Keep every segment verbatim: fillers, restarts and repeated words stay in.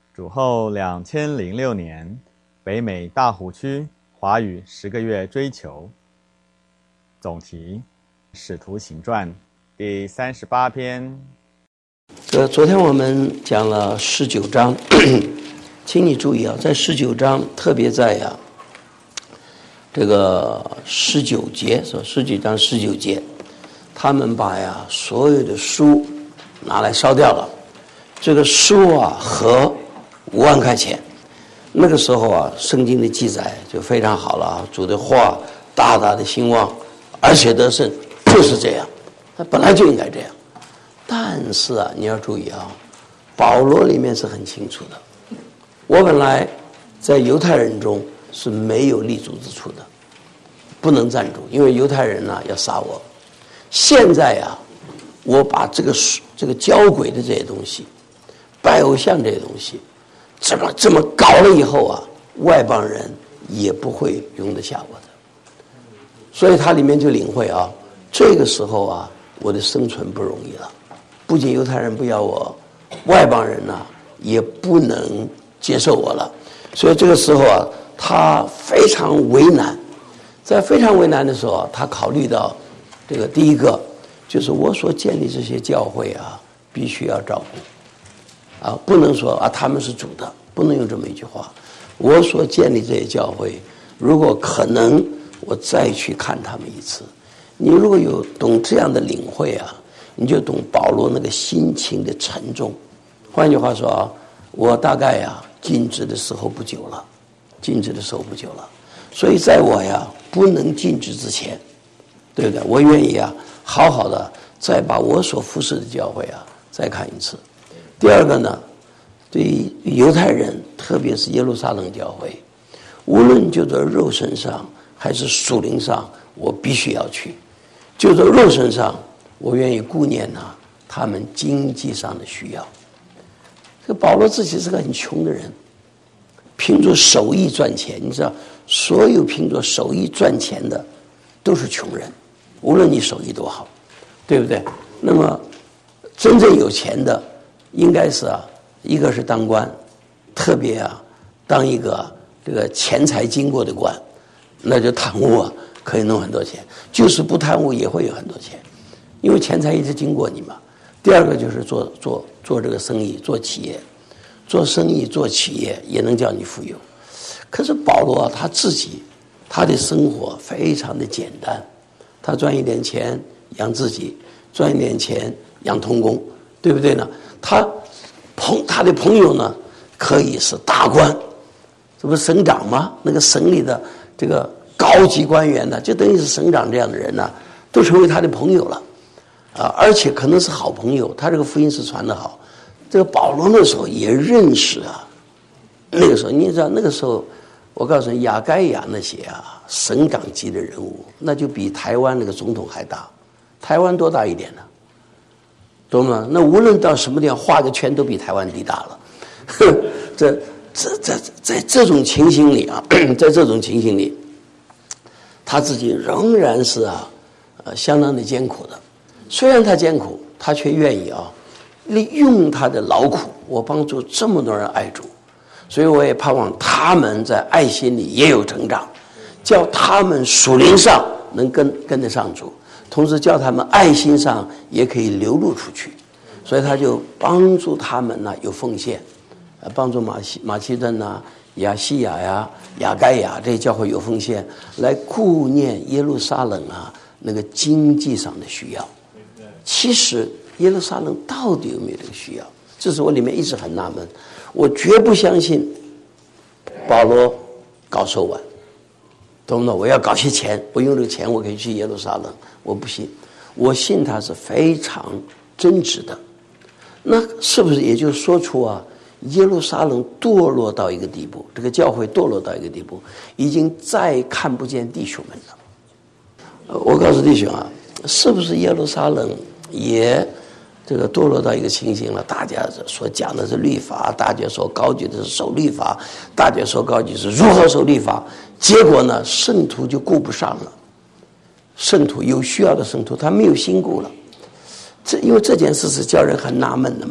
主后两千零六年，北美大湖区华语十个月追求。总题：使徒行传第三十八篇。 呃，昨天我们讲了十九章，请你注意啊，在十九章特别在呀、啊、这个十九节，说十九章十九节，他们把呀所有的书拿来烧掉了。这个书啊合五万块钱，那个时候啊，圣经的记载就非常好了啊，主的话大大的兴旺，而且得胜，就是这样，它本来就应该这样。但是啊，你要注意啊，保罗里面是很清楚的，我本来在犹太人中是没有立足之处的，不能站住，因为犹太人呢、啊、要杀我。现在啊，我把这个这个交鬼的这些东西，拜偶像这些东西，这么这么搞了以后啊，外邦人也不会容得下我的。所以他里面就领会啊，这个时候啊，我的生存不容易了。不仅犹太人不要我，外邦人呢、啊、也不能接受我了。所以这个时候啊，他非常为难。在非常为难的时候、啊、他考虑到这个第一个就是我所建立这些教会啊，必须要照顾啊，不能说啊他们是主的，不能用这么一句话。我所建立这些教会，如果可能，我再去看他们一次。你如果有懂这样的领会啊，你就懂保罗那个心情的沉重。换句话说啊，我大概呀尽职的时候不久了，尽职的时候不久了，所以在我呀不能尽职之前，对不对？我愿意啊好好的再把我所服侍的教会啊再看一次。第二个呢，对于犹太人，特别是耶路撒冷教会，无论就在肉身上还是属灵上，我必须要去。就在肉身上，我愿意顾念呢、啊、他们经济上的需要。这个保罗自己是个很穷的人，凭着手艺赚钱。你知道，所有凭着手艺赚钱的都是穷人，无论你手艺多好，对不对？那么真正有钱的，应该是啊，一个是当官，特别啊，当一个这个钱财经过的官，那就贪污啊，可以弄很多钱；就是不贪污，也会有很多钱。因为钱财一直经过你嘛。第二个就是做做做这个生意，做企业，做生意做企业也能叫你富有。可是保罗啊，他自己他的生活非常的简单，他赚一点钱养自己，赚一点钱养童工，对不对呢？他朋他的朋友呢，可以是大官，这不是省长吗？那个省里的这个高级官员呢，就等于是省长这样的人呢，都成为他的朋友了。啊，而且可能是好朋友，他这个福音是传得好。这个保罗那时候也认识啊，那个时候你知道，那个时候我告诉你，亚该亚那些啊省长级的人物，那就比台湾那个总统还大。台湾多大一点呢？懂吗？那无论到什么地方画个圈，都比台湾地大了。这这这在这种情形里啊，在这种情形里，他自己仍然是啊，呃，相当的艰苦的。虽然他艰苦，他却愿意啊，利用他的劳苦，我帮助这么多人爱主，所以我也盼望他们在爱心里也有成长，叫他们属灵上能跟跟得上主，同时叫他们爱心上也可以流露出去。所以他就帮助他们呢有奉献，帮助马西马其顿呐、亚细亚呀、亚该亚这些教会有奉献，来顾念耶路撒冷啊那个经济上的需要。其实耶路撒冷到底有没有这个需要？这是我里面一直很纳闷。我绝不相信保罗搞手腕，懂不懂？我要搞些钱，我用这个钱我可以去耶路撒冷，我不信。我信他是非常真实的。那是不是也就说出啊，耶路撒冷堕落到一个地步，这个教会堕落到一个地步，已经再看不见弟兄们了？我告诉弟兄啊，是不是耶路撒冷也这个堕落到一个情形了？大家所讲的是律法，大家所高举的是守律法，大家所高举是如何守律法，结果呢，圣徒就顾不上了。圣徒有需要的圣徒，他没有心顾了。这因为这件事是叫人很纳闷的嘛。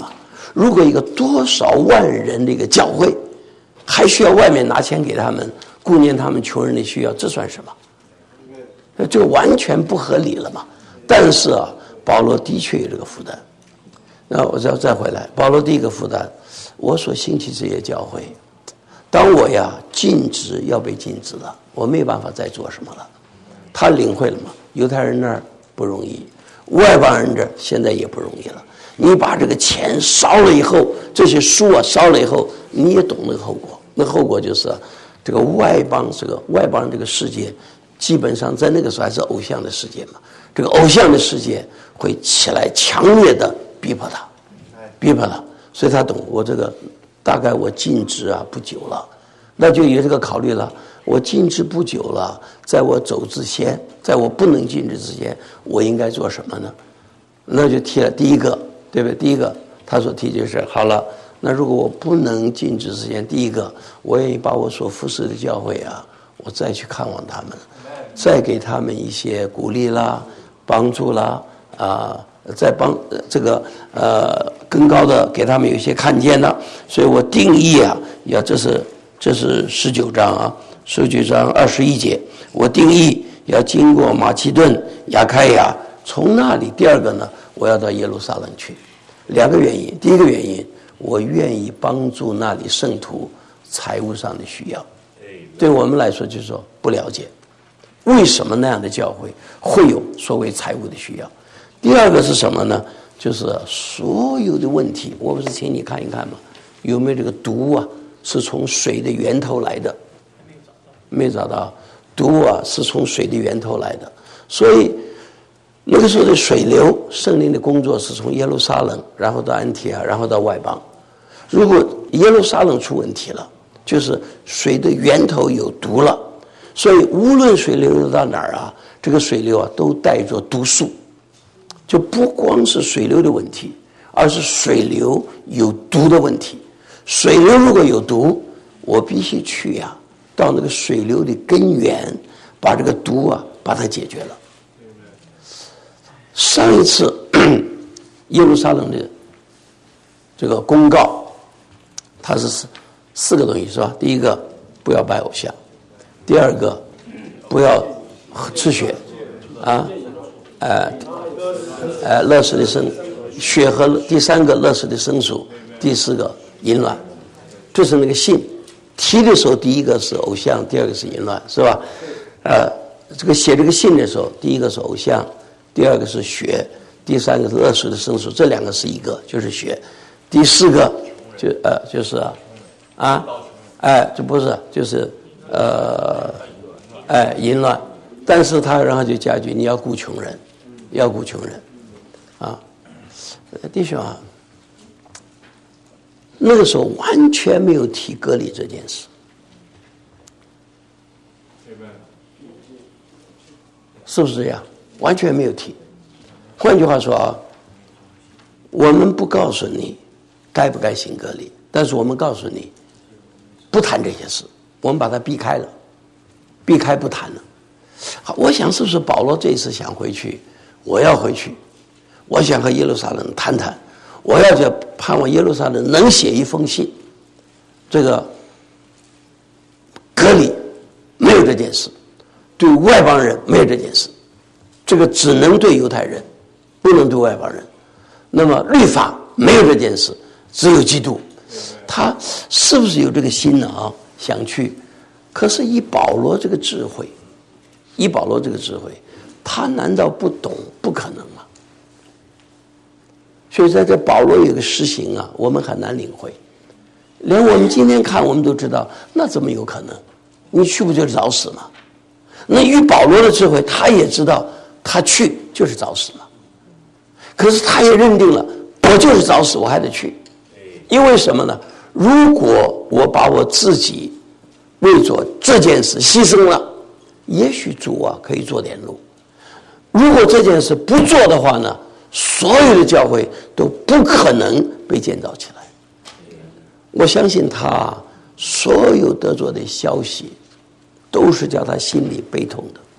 如果一个多少万人的一个教会，还需要外面拿钱给他们顾念他们穷人的需要，这算什么？这完全不合理了嘛。但是啊，保罗的确有这个负担。那我再再回来，保罗第一个负担，我所兴起这些教会，当我呀禁止要被禁止了，我没有办法再做什么了。他领会了嘛？犹太人那儿不容易，外邦人这儿现在也不容易了。你把这个钱烧了以后，这些书啊烧了以后，你也懂那个后果。那后果就是、啊，这个外邦这个外邦人这个世界，基本上在那个时候还是偶像的世界嘛。这个偶像的世界会起来强烈的逼迫他，逼迫他，所以他懂。我这个大概我禁止啊不久了，那就有这个考虑了。我禁止不久了，在我走之前，在我不能禁止之前，我应该做什么呢？那就提了第一个，对不对？第一个他所提就是好了。那如果我不能禁止之前，第一个，我愿意把我所服侍的教会啊，我再去看望他们，再给他们一些鼓励啦、帮助啦，啊、呃，再帮这个呃更高的给他们有一些看见啦。所以我定义啊，要这是这是十九章啊，十九章二十一节，我定义要经过马其顿、亚开亚，从那里第二个呢，我要到耶路撒冷去。两个原因，第一个原因，我愿意帮助那里圣徒财务上的需要。对我们来说就是说不了解为什么那样的教会会有所谓财务的需要。第二个是什么呢？就是所有的问题，我不是请你看一看吗？有没有这个毒啊是从水的源头来的？没找到。毒啊是从水的源头来的，所以那个时候的水流，圣灵的工作是从耶路撒冷，然后到安提阿，然后到外邦。如果耶路撒冷出问题了，就是水的源头有毒了，所以无论水流流到哪儿啊，这个水流啊都带着毒素，就不光是水流的问题，而是水流有毒的问题。水流如果有毒，我必须去呀、啊，到那个水流的根源，把这个毒啊把它解决了。上一次耶路撒冷的这个公告，它是四四个东西是吧？第一个，不要拜偶像；第二个，不要吃血啊，呃呃，勒死的牲血和第三个勒死的牲畜，第四个淫乱，这是那个信提的时候，第一个是偶像，第二个是淫乱，是吧？呃，这个写这个信的时候，第一个是偶像。第二个是血，第三个是勒死的牲畜，这两个是一个，就是血。第四个就呃就是啊，啊哎这不是就是呃哎淫乱，但是他然后就加句你要顾穷人，要顾穷人啊，弟兄啊，那个时候完全没有提割礼这件事，是不是这样？完全没有提。换句话说啊，我们不告诉你该不该行割礼，但是我们告诉你不谈这些事，我们把它避开了，避开不谈了。好，我想是不是保罗这一次想回去，我要回去，我想和耶路撒冷谈谈，我要就盼望耶路撒冷能写一封信，这个割礼没有这件事，对外邦人没有这件事，这个只能对犹太人，不能对外邦人。那么律法没有这件事，只有基督。他是不是有这个心呢啊？想去，可是以保罗这个智慧，以保罗这个智慧，他难道不懂？不可能吗？所以在这保罗有个实行啊，我们很难领会。连我们今天看，我们都知道，那怎么有可能？你去不就是找死吗？那与保罗的智慧，他也知道他去就是找死嘛。可是他也认定了，我就是找死，我还得去。因为什么呢？如果我把我自己为做这件事牺牲了，也许主啊可以做点路。如果这件事不做的话呢，所有的教会都不可能被建造起来。我相信他所有得着的消息都是叫他心里悲痛的。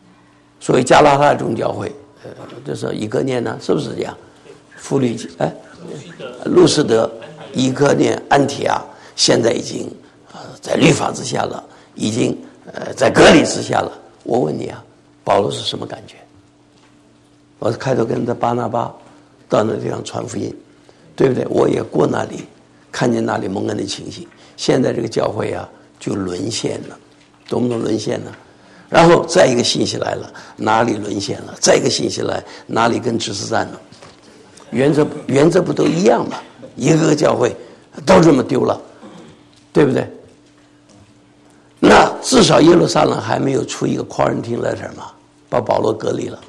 所以加拉太众教会，呃，这是以哥念呢，是不是这样？腓利，哎， 路斯德、以哥念、安提阿，现在已经呃在律法之下了，已经呃在隔离之下了。我问你啊，保罗是什么感觉？我开头跟着巴拿巴到那地方传福音，对不对？我也过那里，看见那里蒙恩的情形。现在这个教会啊，就沦陷了，懂不懂沦陷呢？然后再一个信息来了，哪里沦陷了？再一个信息来，哪里跟知识战了？原则原则不都一样吗？一个个教会都这么丢了，对不对？那至少耶路撒冷还没有出一个 quarantine letter 嘛，把保罗隔离了。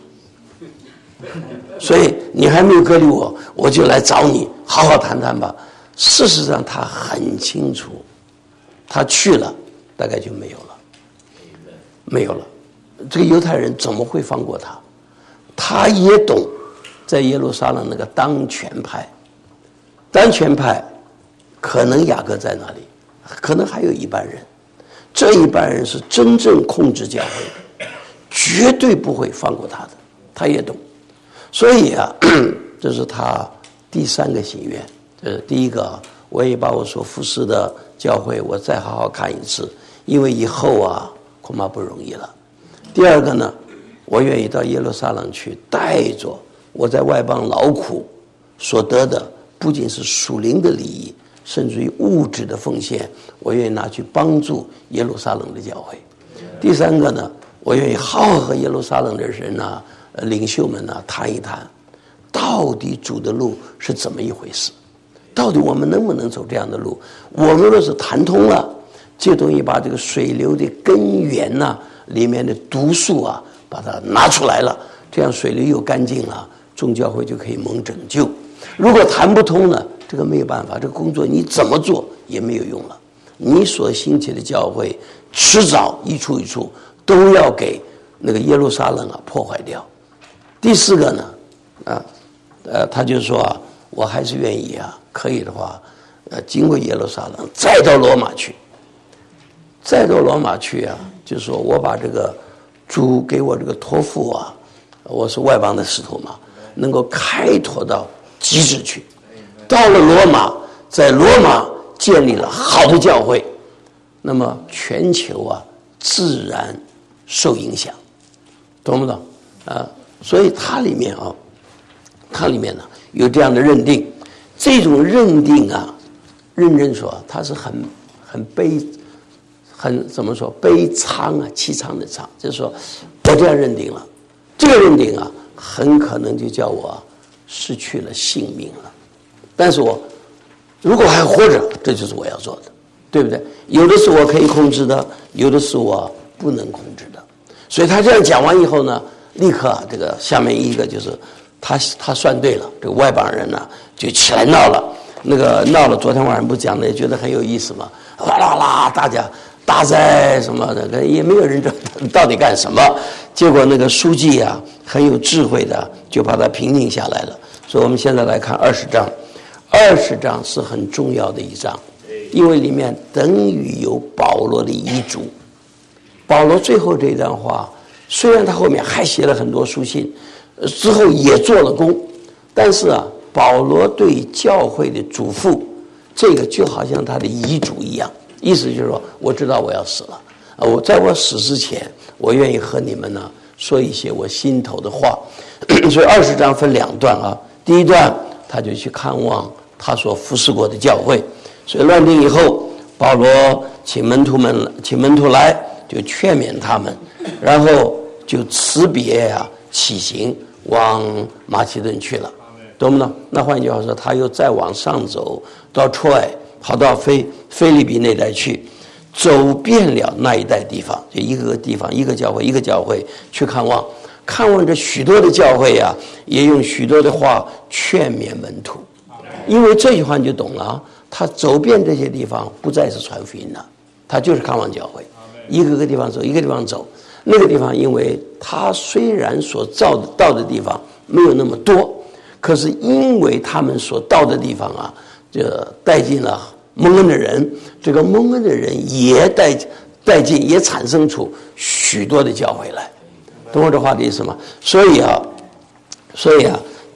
所以你还没有隔离我，我就来找你，好好谈谈吧。事实上他很清楚，他去了，大概就没有了。没有了，这个犹太人怎么会放过他？他也懂，在耶路撒冷那个当权派，当权派可能雅各在那里，可能还有一半人，这一半人是真正控制教会的，绝对不会放过他的，他也懂。所以啊，这是他第三个心愿。这是第一个，我也把我所服侍的教会我再好好看一次，因为以后啊恐怕不容易了。第二个呢，我愿意到耶路撒冷去，带着我在外邦劳苦所得的，不仅是属灵的利益，甚至于物质的奉献，我愿意拿去帮助耶路撒冷的教会。第三个呢，我愿意好好和耶路撒冷的人呢、啊、领袖们呢、啊、谈一谈，到底主的路是怎么一回事，到底我们能不能走这样的路。我们若是谈通了，这东西把这个水流的根源呐、啊、里面的毒素啊把它拿出来了，这样水流又干净了，众教会就可以蒙拯救。如果谈不通呢，这个没有办法，这个工作你怎么做也没有用了。你所兴起的教会迟早一处一处都要给那个耶路撒冷啊破坏掉。第四个呢啊呃他就说啊，我还是愿意啊，可以的话呃经过耶路撒冷再到罗马去，再到罗马去啊，就是说我把这个主给我这个托付啊，我是外邦的使徒嘛，能够开拓到极致去。到了罗马，在罗马建立了好的教会，那么全球啊自然受影响，懂不懂啊？所以它里面啊，它里面呢有这样的认定，这种认定啊，认真说它是很很悲，很怎么说悲怆啊，凄怆的怆，就是说我这样认定了，这个认定啊，很可能就叫我失去了性命了。但是我如果还活着，这就是我要做的，对不对？有的是我可以控制的，有的是我不能控制的。所以他这样讲完以后呢，立刻啊，这个下面一个就是他他算对了，这个外邦人呢、啊、就起来闹了，那个闹了。昨天晚上不讲的，也觉得很有意思嘛，哇啦啦，大家大灾什么的，也没有人知道到底干什么。结果那个书记啊，很有智慧的，就把它平静下来了。所以我们现在来看二十章。二十章是很重要的一章，因为里面等于有保罗的遗嘱。保罗最后这段话，虽然他后面还写了很多书信，之后也做了工，但是啊，保罗对教会的嘱咐，这个就好像他的遗嘱一样，意思就是说，我知道我要死了啊，我在我死之前，我愿意和你们呢说一些我心头的话。所以二十章分两段啊，第一段他就去看望他所服侍过的教会，所以乱定以后，保罗请门徒们请门徒来，就劝勉他们，然后就辞别啊，起行往马其顿去了，懂不懂？那换句话说，他又再往上走到troy，跑到菲菲利比那带去，走遍了那一带地方，就一个个地方，一个教会一个教会去看望，看望着许多的教会啊，也用许多的话劝勉门徒。因为这句话你就懂了啊，他走遍这些地方不再是传福音了，他就是看望教会，一个个地方走一个地方走。那个地方因为他虽然所造的到的地方没有那么多，可是因为他们所到的地方啊，这带进了蒙恩的人，这个蒙恩的人也带带进，也产生出许多的教会来，懂我这话的意思吗？所以啊所以啊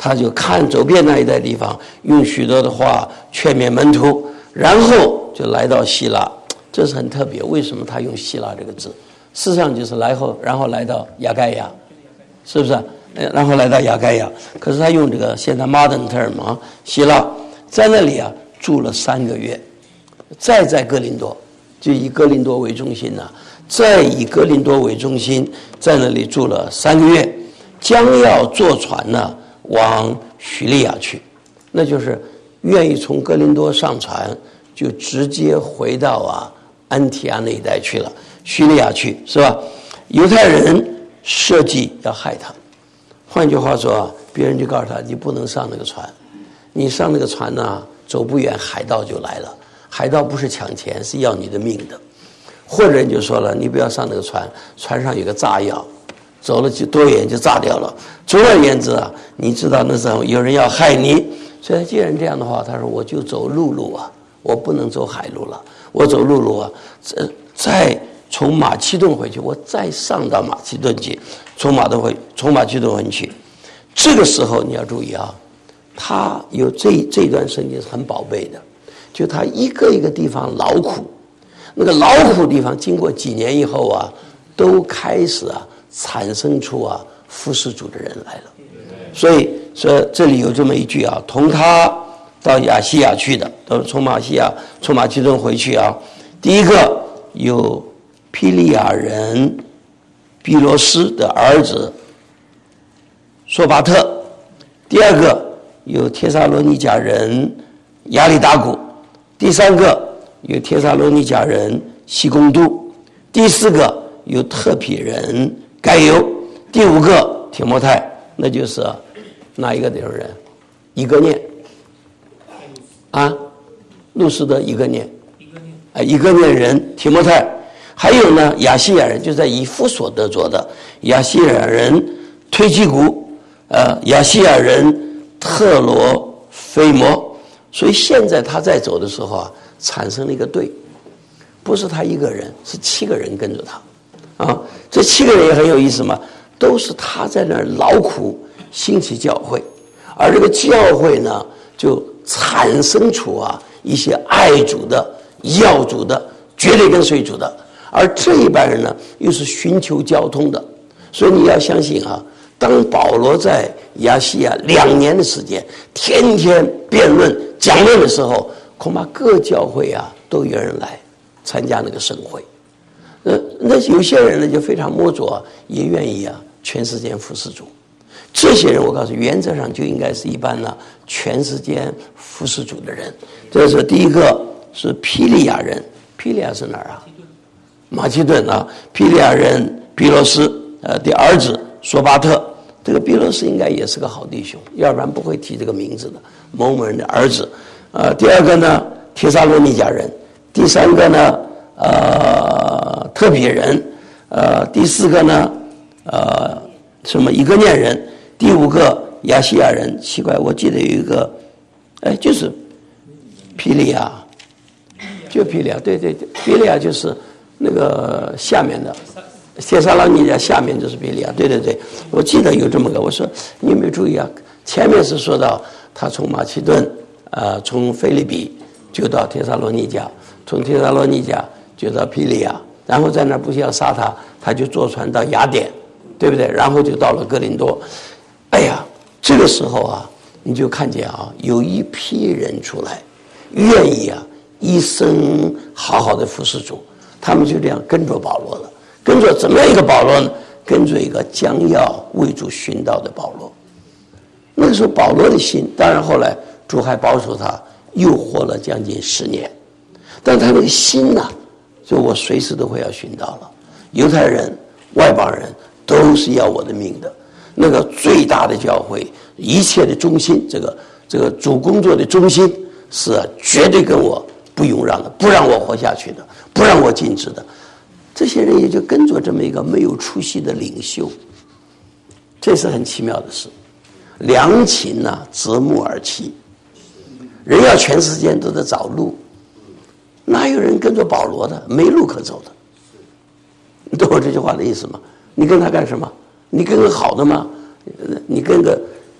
他就看走遍那一带地方，用许多的话劝勉门徒，然后就来到希腊。这是很特别，为什么他用希腊这个字？事实上就是来后，然后来到亚该亚，是不是？然后来到亚该亚，可是他用这个现在 modern term 啊，希腊，在那里啊住了三个月，再在哥林多，就以哥林多为中心呢、啊，再以哥林多为中心，在那里住了三个月，将要坐船呢往叙利亚去，那就是愿意从哥林多上船，就直接回到啊安提阿那一带去了，叙利亚去，是吧？犹太人设计要害他。换句话说啊，别人就告诉他，你不能上那个船，你上那个船呢，走不远，海盗就来了。海盗不是抢钱，是要你的命的。或者你就说了，你不要上那个船，船上有个炸药，走了就多远就炸掉了。总而言之啊，你知道那时候有人要害你，所以既然这样的话，他说我就走陆路啊，我不能走海路了，我走陆路啊，再从马其顿回去，我再上到马其顿去，从马顿回从马其顿回去。这个时候你要注意啊，他有这这段圣经是很宝贝的，就他一个一个地方劳苦，那个劳苦地方经过几年以后啊，都开始啊产生出啊服侍主的人来了。所以说这里有这么一句啊，同他到亚细亚去的，都是从马西亚从马其顿回去啊。第一个有庇利亚人比罗斯的儿子索巴特，第二个有帖撒罗尼迦人亚里达古，第三个有帖撒罗尼迦人西贡都，第四个有特庇人该犹，第五个提摩太，那就是哪一个人？以哥念啊，路斯的以哥念，啊，以哥念人提摩太。还有呢，亚细亚人就在以弗所得着的亚细亚人推基古，呃，亚细亚人特罗菲摩。所以现在他在走的时候啊，产生了一个队，不是他一个人，是七个人跟着他，啊，这七个人也很有意思嘛，都是他在那儿劳苦兴起教会，而这个教会呢，就产生出啊一些爱主的、要主的、绝对跟随主的。而这一班人呢，又是寻求交通的，所以你要相信啊，当保罗在亚细亚两年的时间，天天辩论讲论的时候，恐怕各教会啊都有人来参加那个盛会。呃，那有些人呢就非常摸着，也愿意啊全世界服侍主。这些人我告诉你，原则上就应该是一般呢全世界服侍主的人。这是第一个，是庇利亚人，庇利亚是哪儿啊？马其顿啊，庇利亚人比罗斯呃的儿子索巴特，这个比罗斯应该也是个好弟兄，要不然不会提这个名字的，某某人的儿子。呃，第二个呢，帖撒罗尼迦人；第三个呢，呃，特庇人；呃，第四个呢，呃，什么以哥念人；第五个亚细亚人。奇怪，我记得有一个，哎，就是庇利亚，就庇利亚，对对对，庇利亚就是那个下面的帖撒罗尼迦，下面就是庇利亚，对对对，我记得有这么个。我说你有没有注意啊？前面是说到他从马其顿，呃，从腓立比就到帖撒罗尼迦，从帖撒罗尼迦就到庇利亚，然后在那不是要杀他，他就坐船到雅典，对不对？然后就到了哥林多。哎呀，这个时候啊，你就看见啊，有一批人出来，愿意啊一生好好的服侍主。他们就这样跟着保罗了，跟着怎么样一个保罗呢？跟着一个将要为主殉道的保罗。那个时候保罗的心，当然后来主还保守他，又活了将近十年，但他那个心呢、啊，就我随时都会要殉道了。犹太人、外邦人都是要我的命的。那个最大的教会，一切的中心，这个这个主工作的中心是、啊、绝对跟我不容让的，不让我活下去的，不让我禁止的。这些人也就跟着这么一个没有出息的领袖，这是很奇妙的事。良禽啊，择木而栖，人要全世界都在找路，哪有人跟着保罗的？没路可走的。你懂我这句话的意思吗？你跟他干什么？你跟个好的吗？你跟个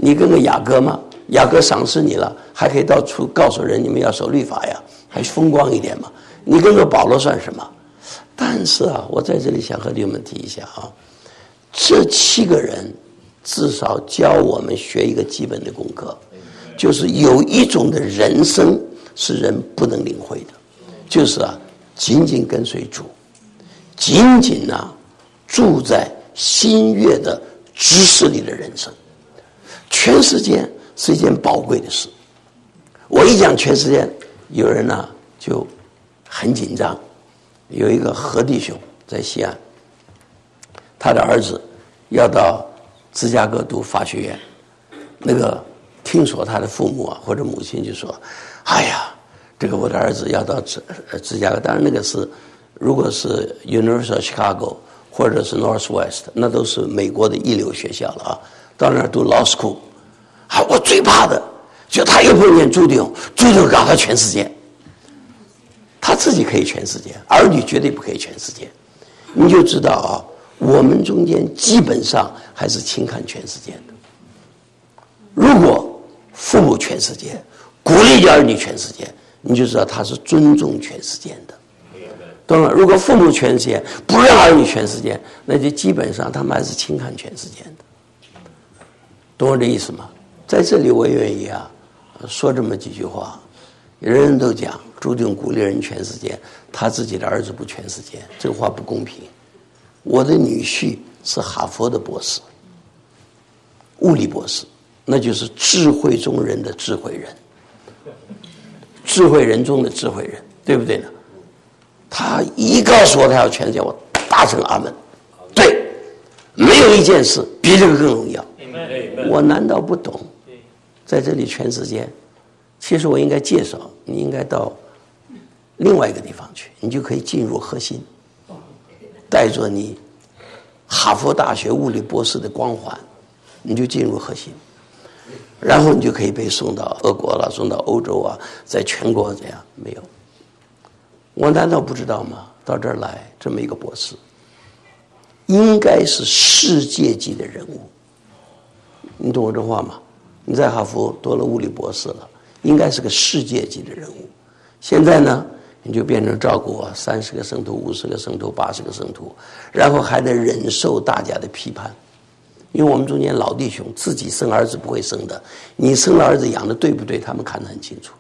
你跟个雅各吗？雅各赏识你了，还可以到处告诉人你们要守律法呀，还风光一点嘛。你跟个保罗算什么？但是啊，我在这里想和你们提一下啊，这七个人至少教我们学一个基本的功课，就是有一种的人生是人不能领会的，就是啊，紧紧跟随主，紧紧啊住在新约的知识里的人生。全世界是一件宝贵的事。我一讲全世界，有人呢、啊、就很紧张。有一个何弟兄在西安，他的儿子要到芝加哥读法学院，那个听说他的父母啊或者母亲就说：“哎呀，这个我的儿子要到芝芝加哥，当然那个是如果是 University of Chicago 或者是 Northwest， 那都是美国的一流学校了啊。到那儿读 law school， 啊，我最怕的就他又碰见朱迪翁，朱迪翁搞他全世界。”他自己可以全世界，儿女绝对不可以全世界。你就知道啊，我们中间基本上还是轻看全世界的。如果父母全世界，鼓励儿女全世界，你就知道他是尊重全世界的。懂了？如果父母全世界，不让儿女全世界，那就基本上他们还是轻看全世界的。懂我这意思吗？在这里我也愿意啊，说这么几句话。人人都讲注定鼓励人全世界，他自己的儿子不全世界，这个话不公平。我的女婿是哈佛的博士，物理博士，那就是智慧中人的智慧人，智慧人中的智慧人，对不对呢？他一告诉我他要全世界，我大声阿门。对，没有一件事比这个更荣耀。我难道不懂？在这里全世界。其实我应该介绍，你应该到另外一个地方去，你就可以进入核心，带着你哈佛大学物理博士的光环，你就进入核心，然后你就可以被送到俄国了，送到欧洲啊，在全国这样。没有，我难道不知道吗？到这儿来这么一个博士，应该是世界级的人物，你懂我这话吗？你在哈佛读了物理博士了，应该是个世界级的人物。现在呢，你就变成照顾啊三十个圣徒、五十个圣徒、八十个圣徒，然后还得忍受大家的批判。因为我们中间老弟兄自己生儿子不会生的，你生了儿子养的对不对，他们看得很清楚，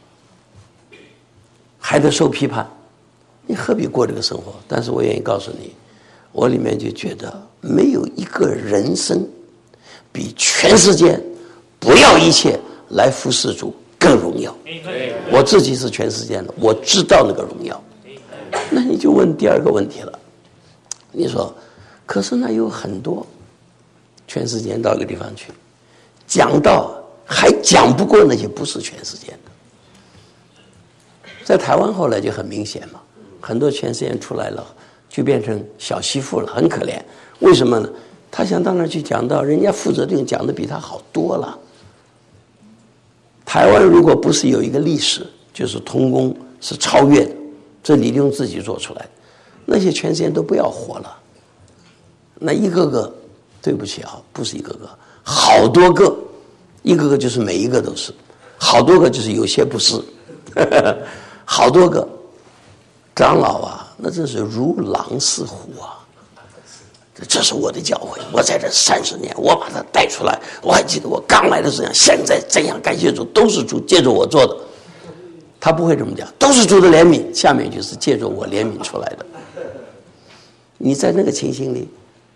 还得受批判，你何必过这个生活？但是我愿意告诉你，我里面就觉得没有一个人生比全世界不要一切来服侍主更荣耀。我自己是全世界的，我知道那个荣耀。那你就问第二个问题了，你说可是那有很多全世界到一个地方去讲道还讲不过那些不是全世界的。在台湾后来就很明显嘛，很多全世界出来了就变成小媳妇了，很可怜。为什么呢？他想到那儿去讲道，人家负责定讲的比他好多了。台湾如果不是有一个历史，就是同工是超越的，这李弟兄自己做出来的，那些全世界都不要活了。那一个个，对不起啊，不是一个个，好多个，一个个就是每一个都是，好多个就是有些不是，好多个长老啊，那真是如狼似虎啊。这是我的教会，我在这三十年，我把它带出来。我还记得我刚来的时候，现在怎样感谢主，都是主借着我做的。他不会这么讲，都是主的怜悯，下面就是借着我怜悯出来的。你在那个情形里，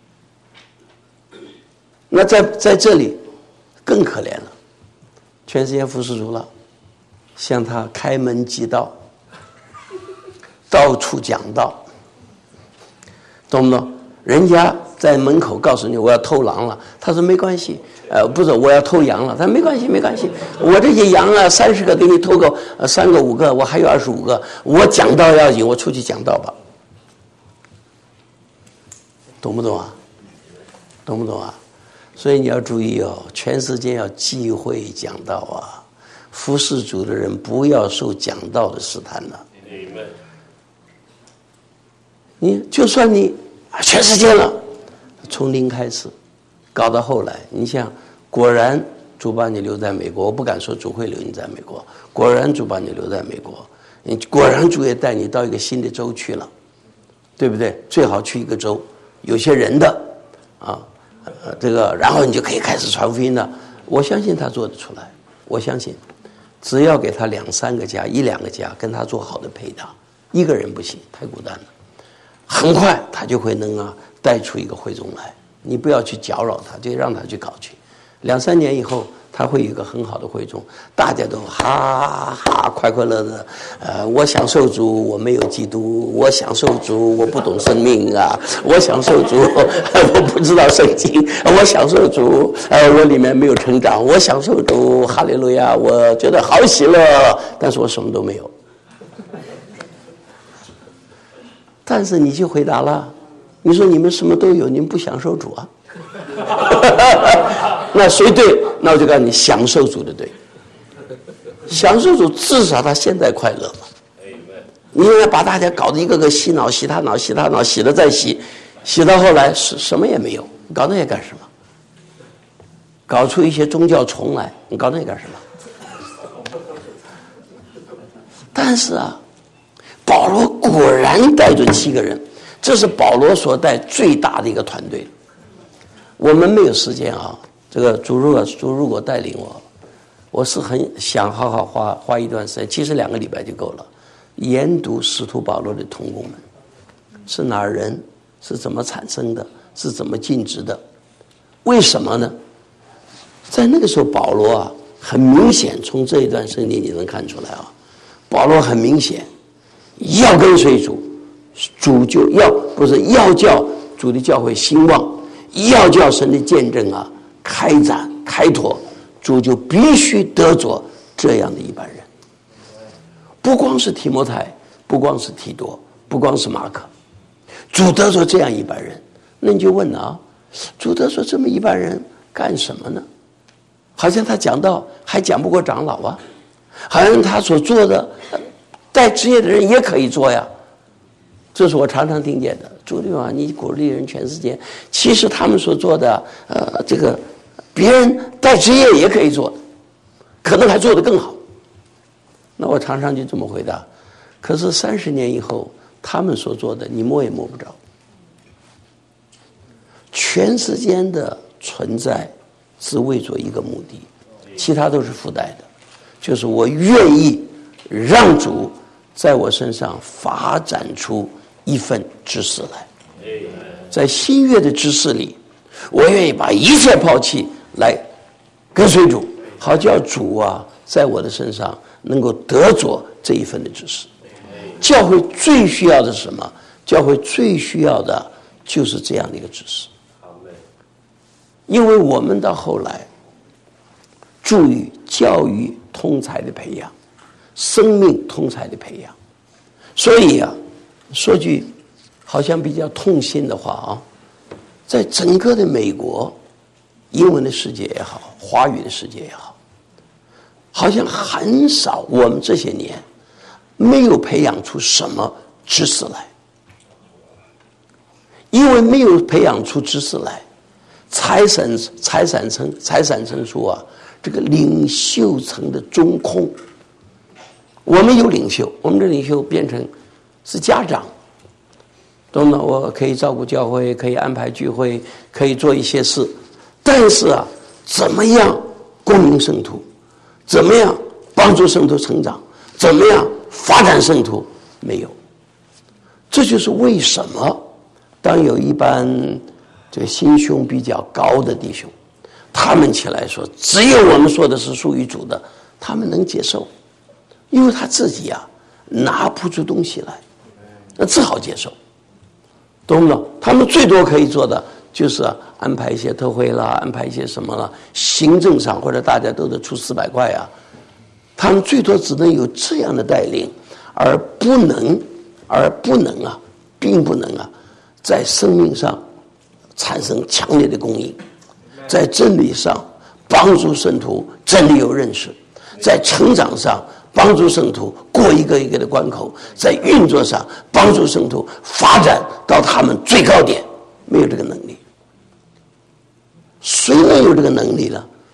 那在在这里更可怜了，全世界服侍主了，向他开门即道，到处讲道，懂不懂？人家在门口告诉你我要偷狼了，他说没关系，呃，不是我要偷羊了，他说没关系没关系，我这些羊啊三十个给你偷个呃三个五个，我还有二十五个，我讲道要紧，我出去讲道吧，懂不懂啊？懂不懂啊？所以你要注意哦，全世界要忌讳讲道啊，服侍主的人不要受讲道的试探了。你就算你全世界了，从零开始，搞到后来，你像果然主把你留在美国，我不敢说主会留你在美国，果然主把你留在美国，果然主也带你到一个新的州去了，对不对？最好去一个州有些人的啊，呃，这个然后你就可以开始传福音了。我相信他做得出来，我相信只要给他两三个家，一两个家跟他做好的配搭，一个人不行，太孤单了，很快他就会能啊带出一个会众来。你不要去搅扰他，就让他去搞去。两三年以后，他会有一个很好的会众，大家都哈哈快快乐乐。呃，我享受主，我没有基督；我享受主，我不懂生命啊；我享受主，我不知道圣经；我享受主，呃，我里面没有成长；我享受主，哈利路亚，我觉得好喜乐，但是我什么都没有。但是你就回答了，你说你们什么都有，你们不享受主啊？那谁对？那我就告诉你，享受主的对。享受主，至少他现在快乐嘛。你应该把大家搞得一个个洗脑，洗他脑，洗他脑，洗了再洗，洗到后来是什么也没有，你搞那些干什么？搞出一些宗教虫来，你搞那些干什么？但是啊，保罗果然带着七个人，这是保罗所带最大的一个团队。我们没有时间啊，这个主如果主如果带领我，我是很想好好花花一段时间，其实两个礼拜就够了，研读使徒保罗的同工们是哪儿人，是怎么产生的，是怎么尽职的，为什么呢？在那个时候保罗啊，很明显从这一段圣经你能看出来啊，保罗很明显要跟随主，主就要不是要叫主的教会兴旺，要叫神的见证啊开展开拓，主就必须得着这样的一般人，不光是提摩太，不光是提多，不光是马可，主得着这样一般人。那你就问了啊，主得着这么一般人干什么呢？好像他讲到还讲不过长老啊，好像他所做的带职业的人也可以做呀。这是我常常听见的，主律啊，你鼓励人全世界，其实他们所做的，呃，这个别人带职业也可以做的，可能还做得更好。那我常常就这么回答。可是三十年以后，他们所做的，你摸也摸不着。全世间的存在只为着一个目的，其他都是附带的，就是我愿意让主在我身上发展出一份知识来，在新约的知识里，我愿意把一切抛弃来跟随主，好叫主啊在我的身上能够得着这一份的知识。教会最需要的是什么？教会最需要的就是这样的一个知识。因为我们到后来注意教育通才的培养，生命通才的培养，所以啊，说句好像比较痛心的话啊，在整个的美国英文的世界也好，华语的世界也好，好像很少我们这些年没有培养出什么知识来。因为没有培养出知识来，财产财产层财产层出啊，这个领袖层的中空。我们有领袖，我们的领袖变成是家长，懂吗？我可以照顾教会，可以安排聚会，可以做一些事，但是啊，怎么样供应圣徒，怎么样帮助圣徒成长，怎么样发展圣徒，没有。这就是为什么当有一般这个心胸比较高的弟兄，他们起来说只有我们说的是属于主的，他们能接受，因为他自己啊拿不出东西来，那只好接受，懂不懂？他们最多可以做的就是、啊、安排一些特会啦，安排一些什么啦，行政上或者大家都得出四百块啊，他们最多只能有这样的带领，而不能而不能啊并不能啊在生命上产生强烈的供应，在真理上帮助圣徒真理有认识，在成长上帮助圣徒过一个一个的关口，在运作上帮助圣徒发展到他们最高点，没有这个能力。谁能有这个能力呢？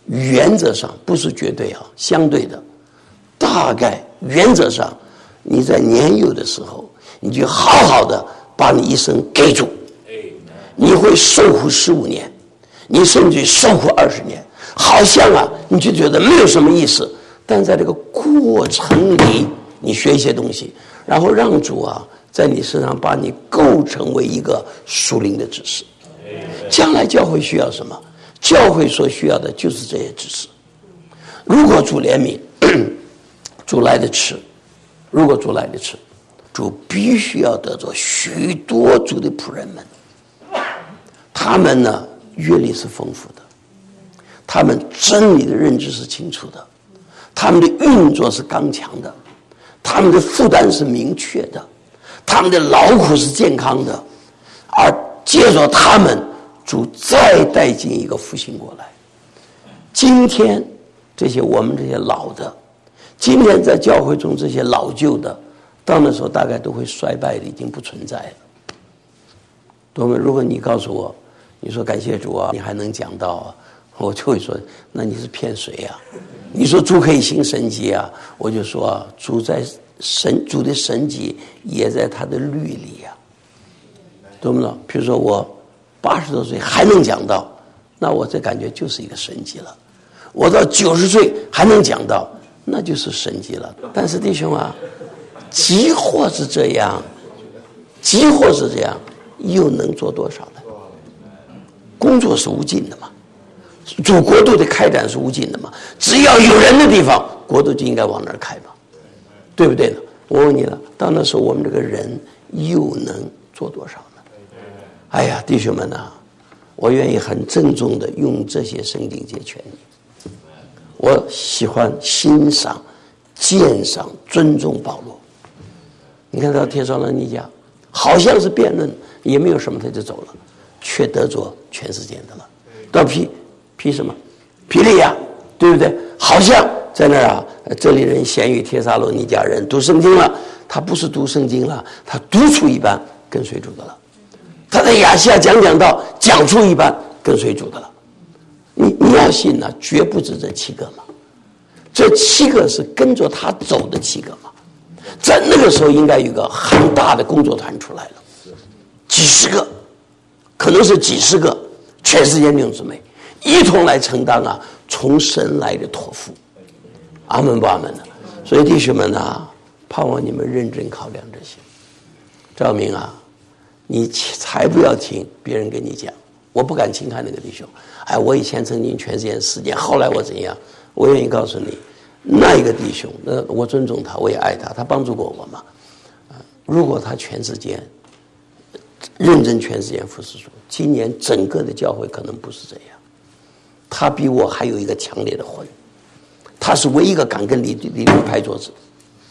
原则上不是绝对啊，相对的，大概原则上，你在年幼的时候，你就好好的把你一生给主，你会受苦十五年，你甚至受苦二十年，好像啊，你就觉得没有什么意思，但在这个过程里，你学一些东西，然后让主啊，在你身上把你构成为一个属灵的知识。将来教会需要什么？教会所需要的就是这些知识。如果主怜悯，主来的迟，如果主来的迟，主必须要得着许多主的仆人们，他们呢阅历是丰富的，他们真理的认知是清楚的，他们的运作是刚强的，他们的负担是明确的，他们的劳苦是健康的，而接着他们主再带进一个复兴过来。今天这些我们这些老的，今天在教会中这些老旧的，到那时候大概都会衰败的，已经不存在了。多么，如果你告诉我，你说感谢主啊，你还能讲到啊，我就会说，那你是骗谁啊？你说主可以行神迹啊，我就说啊，主在神主的神迹也在他的律里啊，懂不懂？比如说我八十多岁还能讲到，那我这感觉就是一个神迹了。我到九十岁还能讲到，那就是神迹了。但是弟兄啊，即或是这样，即或是这样，又能做多少呢？工作是无尽的嘛，主国度的开展是无尽的嘛。只要有人的地方，国度就应该往那儿开嘛，对不对呢？我问你了，到那时候我们这个人又能做多少呢？哎呀，弟兄们啊，我愿意很郑重的用这些圣经解劝你。我喜欢欣赏、鉴赏、尊重保罗。你看到帖撒罗尼迦，好像是辩论，也没有什么，他就走了，却得着全世界的了。到皮皮什么？皮利亚，对不对？好像在那儿啊，这里人咸于帖撒罗尼迦人读圣经了，他不是读圣经了，他读出一半跟随主的了。他在亚细亚讲讲道，讲出一半跟随主的了。你你要信呢、啊，绝不止这七个嘛，这七个是跟着他走的七个嘛。在那个时候应该有一个很大的工作团出来了，几十个，可能是几十个全世界弟兄姊妹一同来承担啊从神来的托付。阿门不阿门的。所以弟兄们啊，盼望你们认真考量这些。照明啊，你才不要听别人跟你讲，我不敢轻看那个弟兄。哎，我以前曾经全世界实践，后来我怎样？我愿意告诉你，那一个弟兄，那我尊重他，我也爱他，他帮助过我嘛。如果他全世界认真全世界服侍主，今年整个的教会可能不是这样。他比我还有一个强烈的魂，他是唯一一个敢跟李李东拍桌子。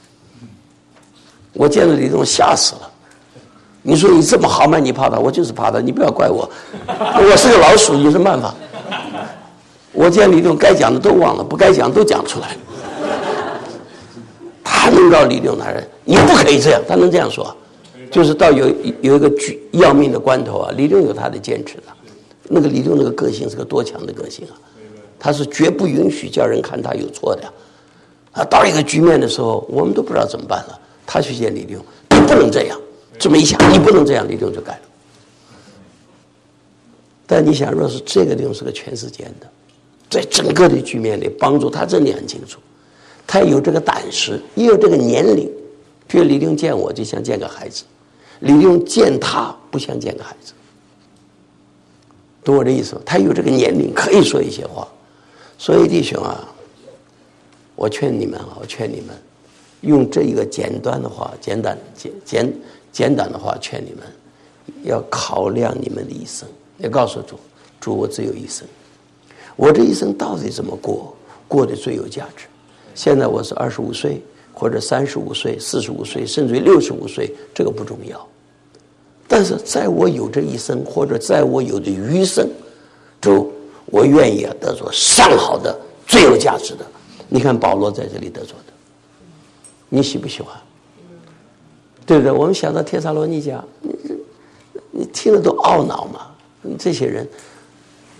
我见了李东吓死了。你说你这么豪迈，你怕他？我就是怕他，你不要怪我，我是个老鼠，有什么办法？我见李东该讲的都忘了，不该讲都讲出来。他能到李东那儿，你不可以这样，他能这样说，就是到有有一个要命的关头啊，李东有他的坚持的。那个李东那个个性是个多强的个性啊，他是绝不允许叫人看他有错的啊。到一个局面的时候，我们都不知道怎么办了。他去见李东，你不能这样。这么一想，你不能这样，李东就改了。但你想，若是这个李东是个全世界的，在整个的局面里帮助他，真的很清楚，他有这个胆识，也有这个年龄。比如李东见我就像见个孩子，李东见他不像见个孩子，懂我的意思吗？他有这个年龄，可以说一些话。所以弟兄啊，我劝你们啊，我劝你们，用这一个简单的话，简单简简。简短的话劝你们，要考量你们的一生，要告诉主，主我只有一生，我这一生到底怎么过，过得最有价值。现在我是二十五岁，或者三十五岁、四十五岁，甚至于六十五岁，这个不重要。但是在我有这一生，或者在我有的余生，主我愿意啊得着上好的、最有价值的。你看保罗在这里得着的，你喜不喜欢？对不对？我们想到帖撒罗尼迦，你你听了都懊恼嘛。这些人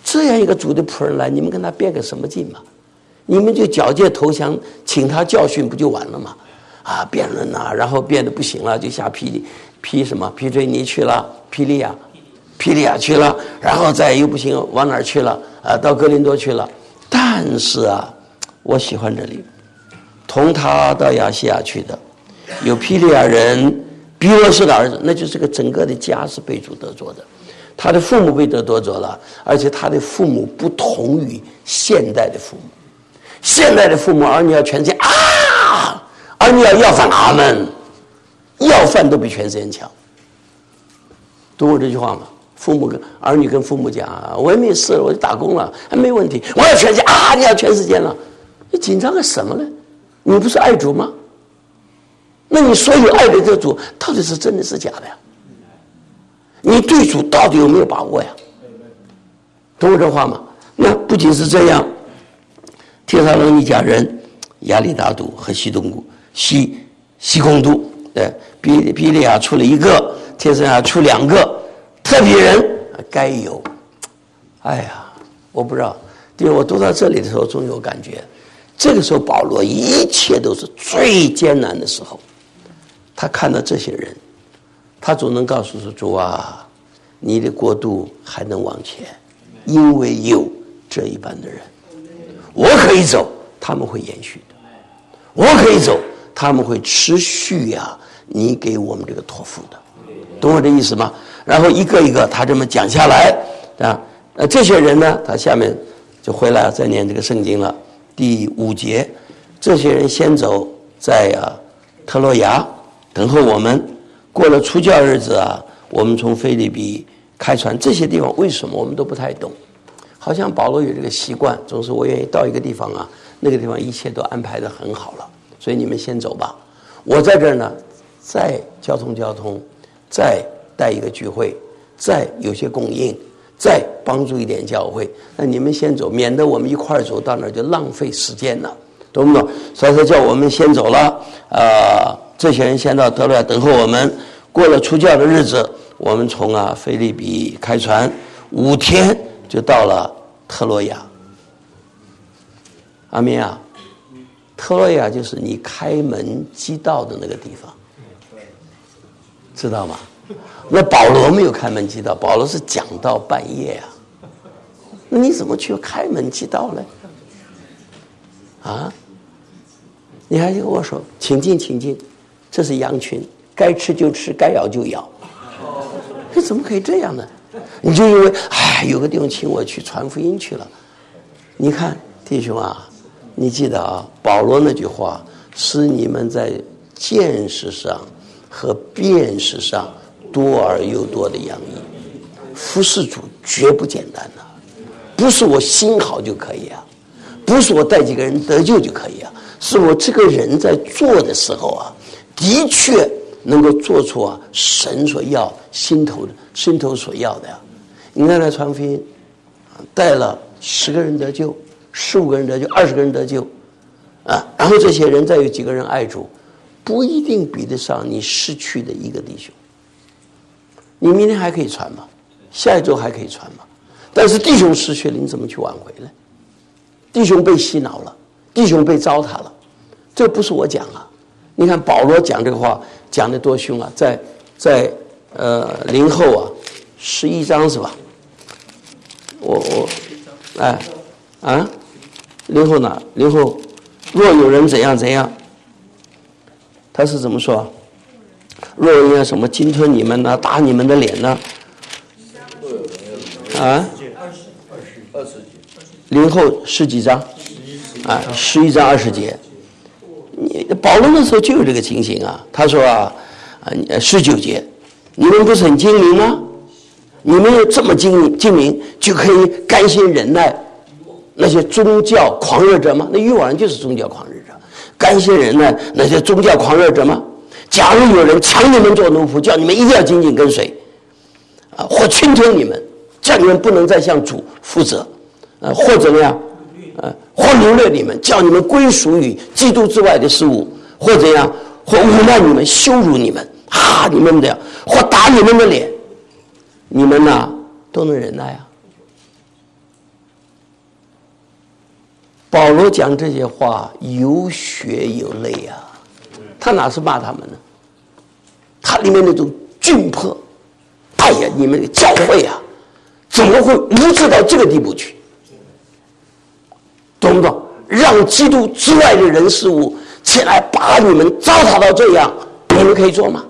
这样一个主的仆人来，你们跟他辩个什么劲嘛？你们就缴械投降，请他教训不就完了吗？啊，辩论呐，然后辩得不行了，就下皮皮什么皮追尼去了，皮利亚，皮利亚去了，然后再又不行，往哪儿去了？啊，到哥林多去了。但是啊，我喜欢这里，同他到亚细亚去的，有皮利亚人比罗士的儿子，那就是个整个的家是被主得着的。他的父母被得夺着了，而且他的父母不同于现代的父母。现代的父母儿女要全世界啊，儿女要要饭阿门，要饭都比全世界强。读过这句话吗？父母跟儿女跟父母讲啊，我也没事了，我就打工了，还没问题。我要全世界啊，你要全世界了，你紧张个什么呢？你不是爱主吗？那你所有爱的这主到底是真的是假的呀？你对主到底有没有把握呀？懂我这话吗？那不仅是这样，帖撒罗尼迦人亚里达督和西东姑西西贡都，对，比比利亚出了一个，帖撒罗尼迦出两个特别人，该有。哎呀，我不知道，因为我读到这里的时候，总有感觉，这个时候保罗一切都是最艰难的时候，他看到这些人。他总能告诉说主啊，你的国度还能往前，因为有这一般的人，我可以走，他们会延续的；我可以走，他们会持续呀、啊，你给我们这个托付的，懂我这意思吗？然后一个一个他这么讲下来啊，呃，这些人呢，他下面就回来再念这个圣经了。第五节，这些人先走在啊特洛亚等候我们。过了初教日子啊，我们从腓立比开船，这些地方为什么我们都不太懂？好像保罗有这个习惯，总是我愿意到一个地方啊，那个地方一切都安排得很好了，所以你们先走吧，我在这儿呢，再交通交通，再带一个聚会，再有些供应，再帮助一点教会，那你们先走，免得我们一块儿走到那儿就浪费时间了，懂不懂？所以说叫我们先走了啊。呃这些人先到特洛亚等候我们，过了初教的日子，我们从啊腓立比开船，五天就到了特洛亚。阿明啊，特洛亚就是你开门即到的那个地方，知道吗？那保罗没有开门即到，保罗是讲到半夜啊，那你怎么去开门即到呢？啊？你还跟我说，请进，请进。这是羊群，该吃就吃，该咬就咬。这怎么可以这样呢？你就因为哎，有个弟兄请我去传福音去了。你看，弟兄啊，你记得啊，保罗那句话，使你们在见识上和辨识上多而又多的洋溢。服侍主绝不简单呐、啊，不是我心好就可以啊，不是我带几个人得救就可以啊，是我这个人在做的时候啊。的确能够做出啊神所要心头的心头所要的呀。你看他传福音，带了十个人得救，十五个人得救，二十个人得救，啊，然后这些人再有几个人爱主，不一定比得上你失去的一个弟兄。你明天还可以传吗？下一周还可以传吗？但是弟兄失去了，你怎么去挽回呢？弟兄被洗脑了，弟兄被糟蹋了，这不是我讲啊。你看保罗讲这个话讲得多凶啊，在在呃林后啊十一章是吧？我我哎啊林后哪？林后若有人怎样怎样，他是怎么说？若有人什么鲸吞你们呢、啊，打你们的脸呢？啊？林后十几章？啊，十一章二十节。你保罗那时候就有这个情形啊，他说啊，啊十九节，你们不是很精明吗？你们有这么精精明，就可以甘心忍耐那些宗教狂热者吗？那欲望人就是宗教狂热者，甘心忍耐那些宗教狂热者吗？假如有人抢你们做奴仆，叫你们一定要紧紧跟随，啊，或侵吞你们，叫你们不能再向主负责，啊，或怎么样？呃，或掳掠你们，叫你们归属于基督之外的事物，或怎样，或污蔑你们，羞辱你们，啊，你们这样，或打你们的脸，你们呐、啊、都能忍耐啊。 保罗讲这些话有血有泪啊，他哪是骂他们呢？他里面那种峻迫，哎呀，你们的教会啊，怎么会无知到这个地步去？懂不懂？让基督之外的人事物起来把你们糟蹋到这样，你们可以做吗？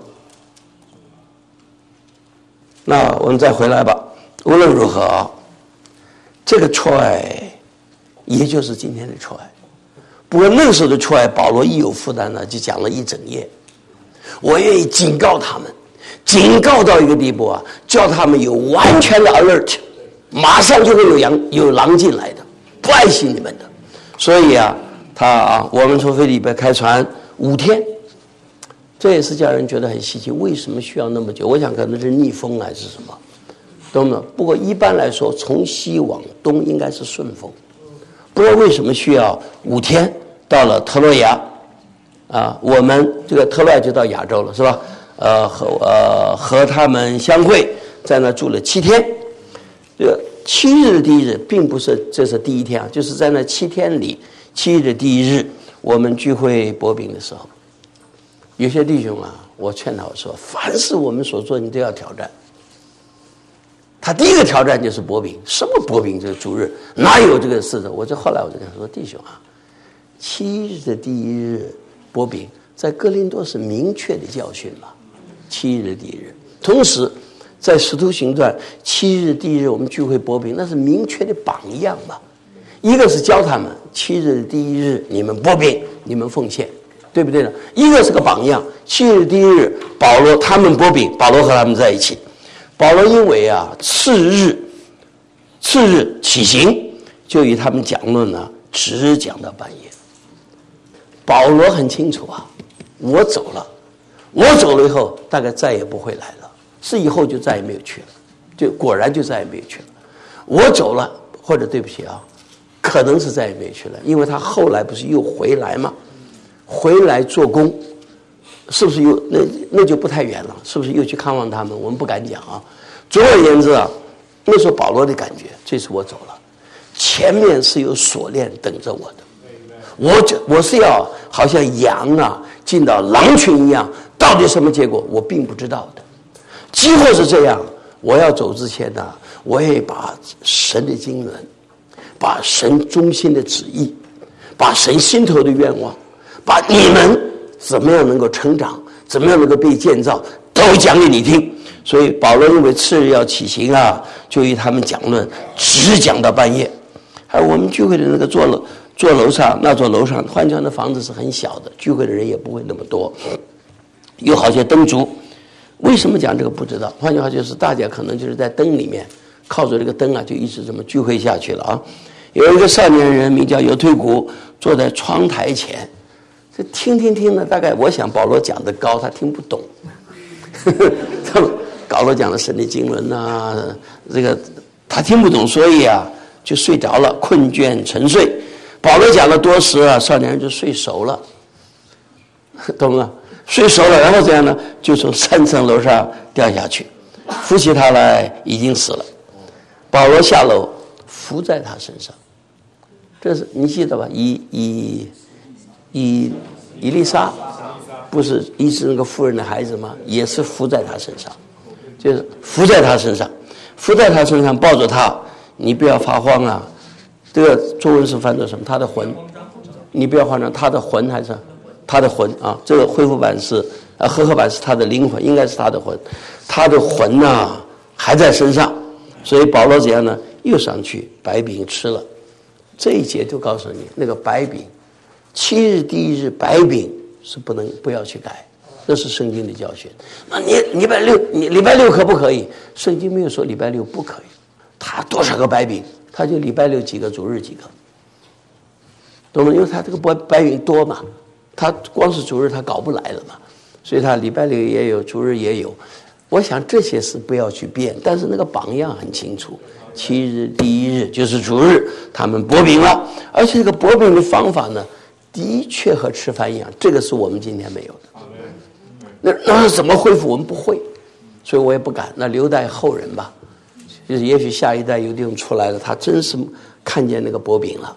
那我们再回来吧。无论如何啊，这个 Troy 也就是今天的 Troy。不过那时候的 Troy， 保罗一有负担呢，就讲了一整夜。我愿意警告他们，警告到一个地步啊，叫他们有完全的 alert， 马上就会有羊有狼进来的，不爱惜你们的。所以啊，他啊，我们从腓立比开船五天，这也是叫人觉得很稀奇，为什么需要那么久？我想可能是逆风还是什么，懂不懂？不过一般来说，从西往东应该是顺风，不知道为什么需要五天。到了特洛亚，啊，我们这个特洛亚就到亚洲了，是吧？呃，和呃和他们相会，在那住了七天。这个七日的第一日，并不是这是第一天啊，就是在那七天里，七日的第一日，我们聚会薄饼的时候，有些弟兄啊，我劝他说，凡是我们所做，你都要挑战。他第一个挑战就是薄饼，什么薄饼？这个主日哪有这个事的？我这后来我就跟他说，弟兄啊，七日的第一日薄饼，在哥林多是明确的教训嘛，七日的第一日。同时，在使徒行传七日第一日我们聚会薄饼，那是明确的榜样嘛。一个是教他们七日的第一日你们薄饼，你们奉献，对不对呢？一个是个榜样，七日第一日保罗他们薄饼，保罗和他们在一起。保罗因为啊次日次日起行，就与他们讲论呢，只讲到半夜。保罗很清楚啊，我走了，我走了以后大概再也不会来了，是以后就再也没有去了，就果然就再也没有去了。我走了，或者对不起啊，可能是再也没有去了，因为他后来不是又回来吗？回来做工，是不是又那那就不太远了？是不是又去看望他们？我们不敢讲啊。总而言之啊，那时候保罗的感觉，这次我走了，前面是有锁链等着我的。我就我是要好像羊啊进到狼群一样，到底什么结果我并不知道的。几乎是这样，我要走之前呢，我也把神的经纶，把神中心的旨意，把神心头的愿望，把你们怎么样能够成长，怎么样能够被建造，都讲给你听。所以保罗因为次日要起行啊，就与他们讲论，只讲到半夜。还有我们聚会的那个坐楼坐楼上，那座楼上换川的房子是很小的，聚会的人也不会那么多，有好些灯烛。为什么讲这个不知道？换句话就是大家可能就是在灯里面靠着这个灯啊，就一直这么聚会下去了啊。有一个少年人名叫尤推古，坐在窗台前，这听听听的，大概我想保罗讲的高，他听不懂。他们保罗讲的神的经纶呐，这个他听不懂，所以啊就睡着了，困倦沉睡。保罗讲了多时啊，少年人就睡熟了，懂吗？睡熟了，然后这样呢，就从三层楼上掉下去，扶起他来，已经死了。保罗下楼扶在他身上，这是你记得吧？以以以以利沙不是医治那个妇人的孩子吗？也是扶在他身上，就是扶在他身上，扶在他身上，抱着他，你不要发慌啊。这个中文是翻作什么？他的魂，你不要慌张，他的魂还是他的魂啊？这个恢复版是啊，和合版是他的灵魂，应该是他的魂，他的魂呐、啊、还在身上，所以保罗怎样呢？又上去白饼吃了。这一节就告诉你，那个白饼，七日第一日白饼是不能不要去改，这是圣经的教训。那你礼拜六你礼拜六可不可以？圣经没有说礼拜六不可以，他多少个白饼？他就礼拜六几个，主日几个，懂吗？因为他这个白白饼多嘛，他光是主日他搞不来了嘛，所以他礼拜六也有，主日也有。我想这些事不要去变，但是那个榜样很清楚，七日第一日就是主日，他们薄饼了，而且这个薄饼的方法呢，的确和吃饭一样，这个是我们今天没有的。那那是怎么恢复？我们不会，所以我也不敢，那留待后人吧。就是也许下一代有弟兄出来了，他真是看见那个薄饼了，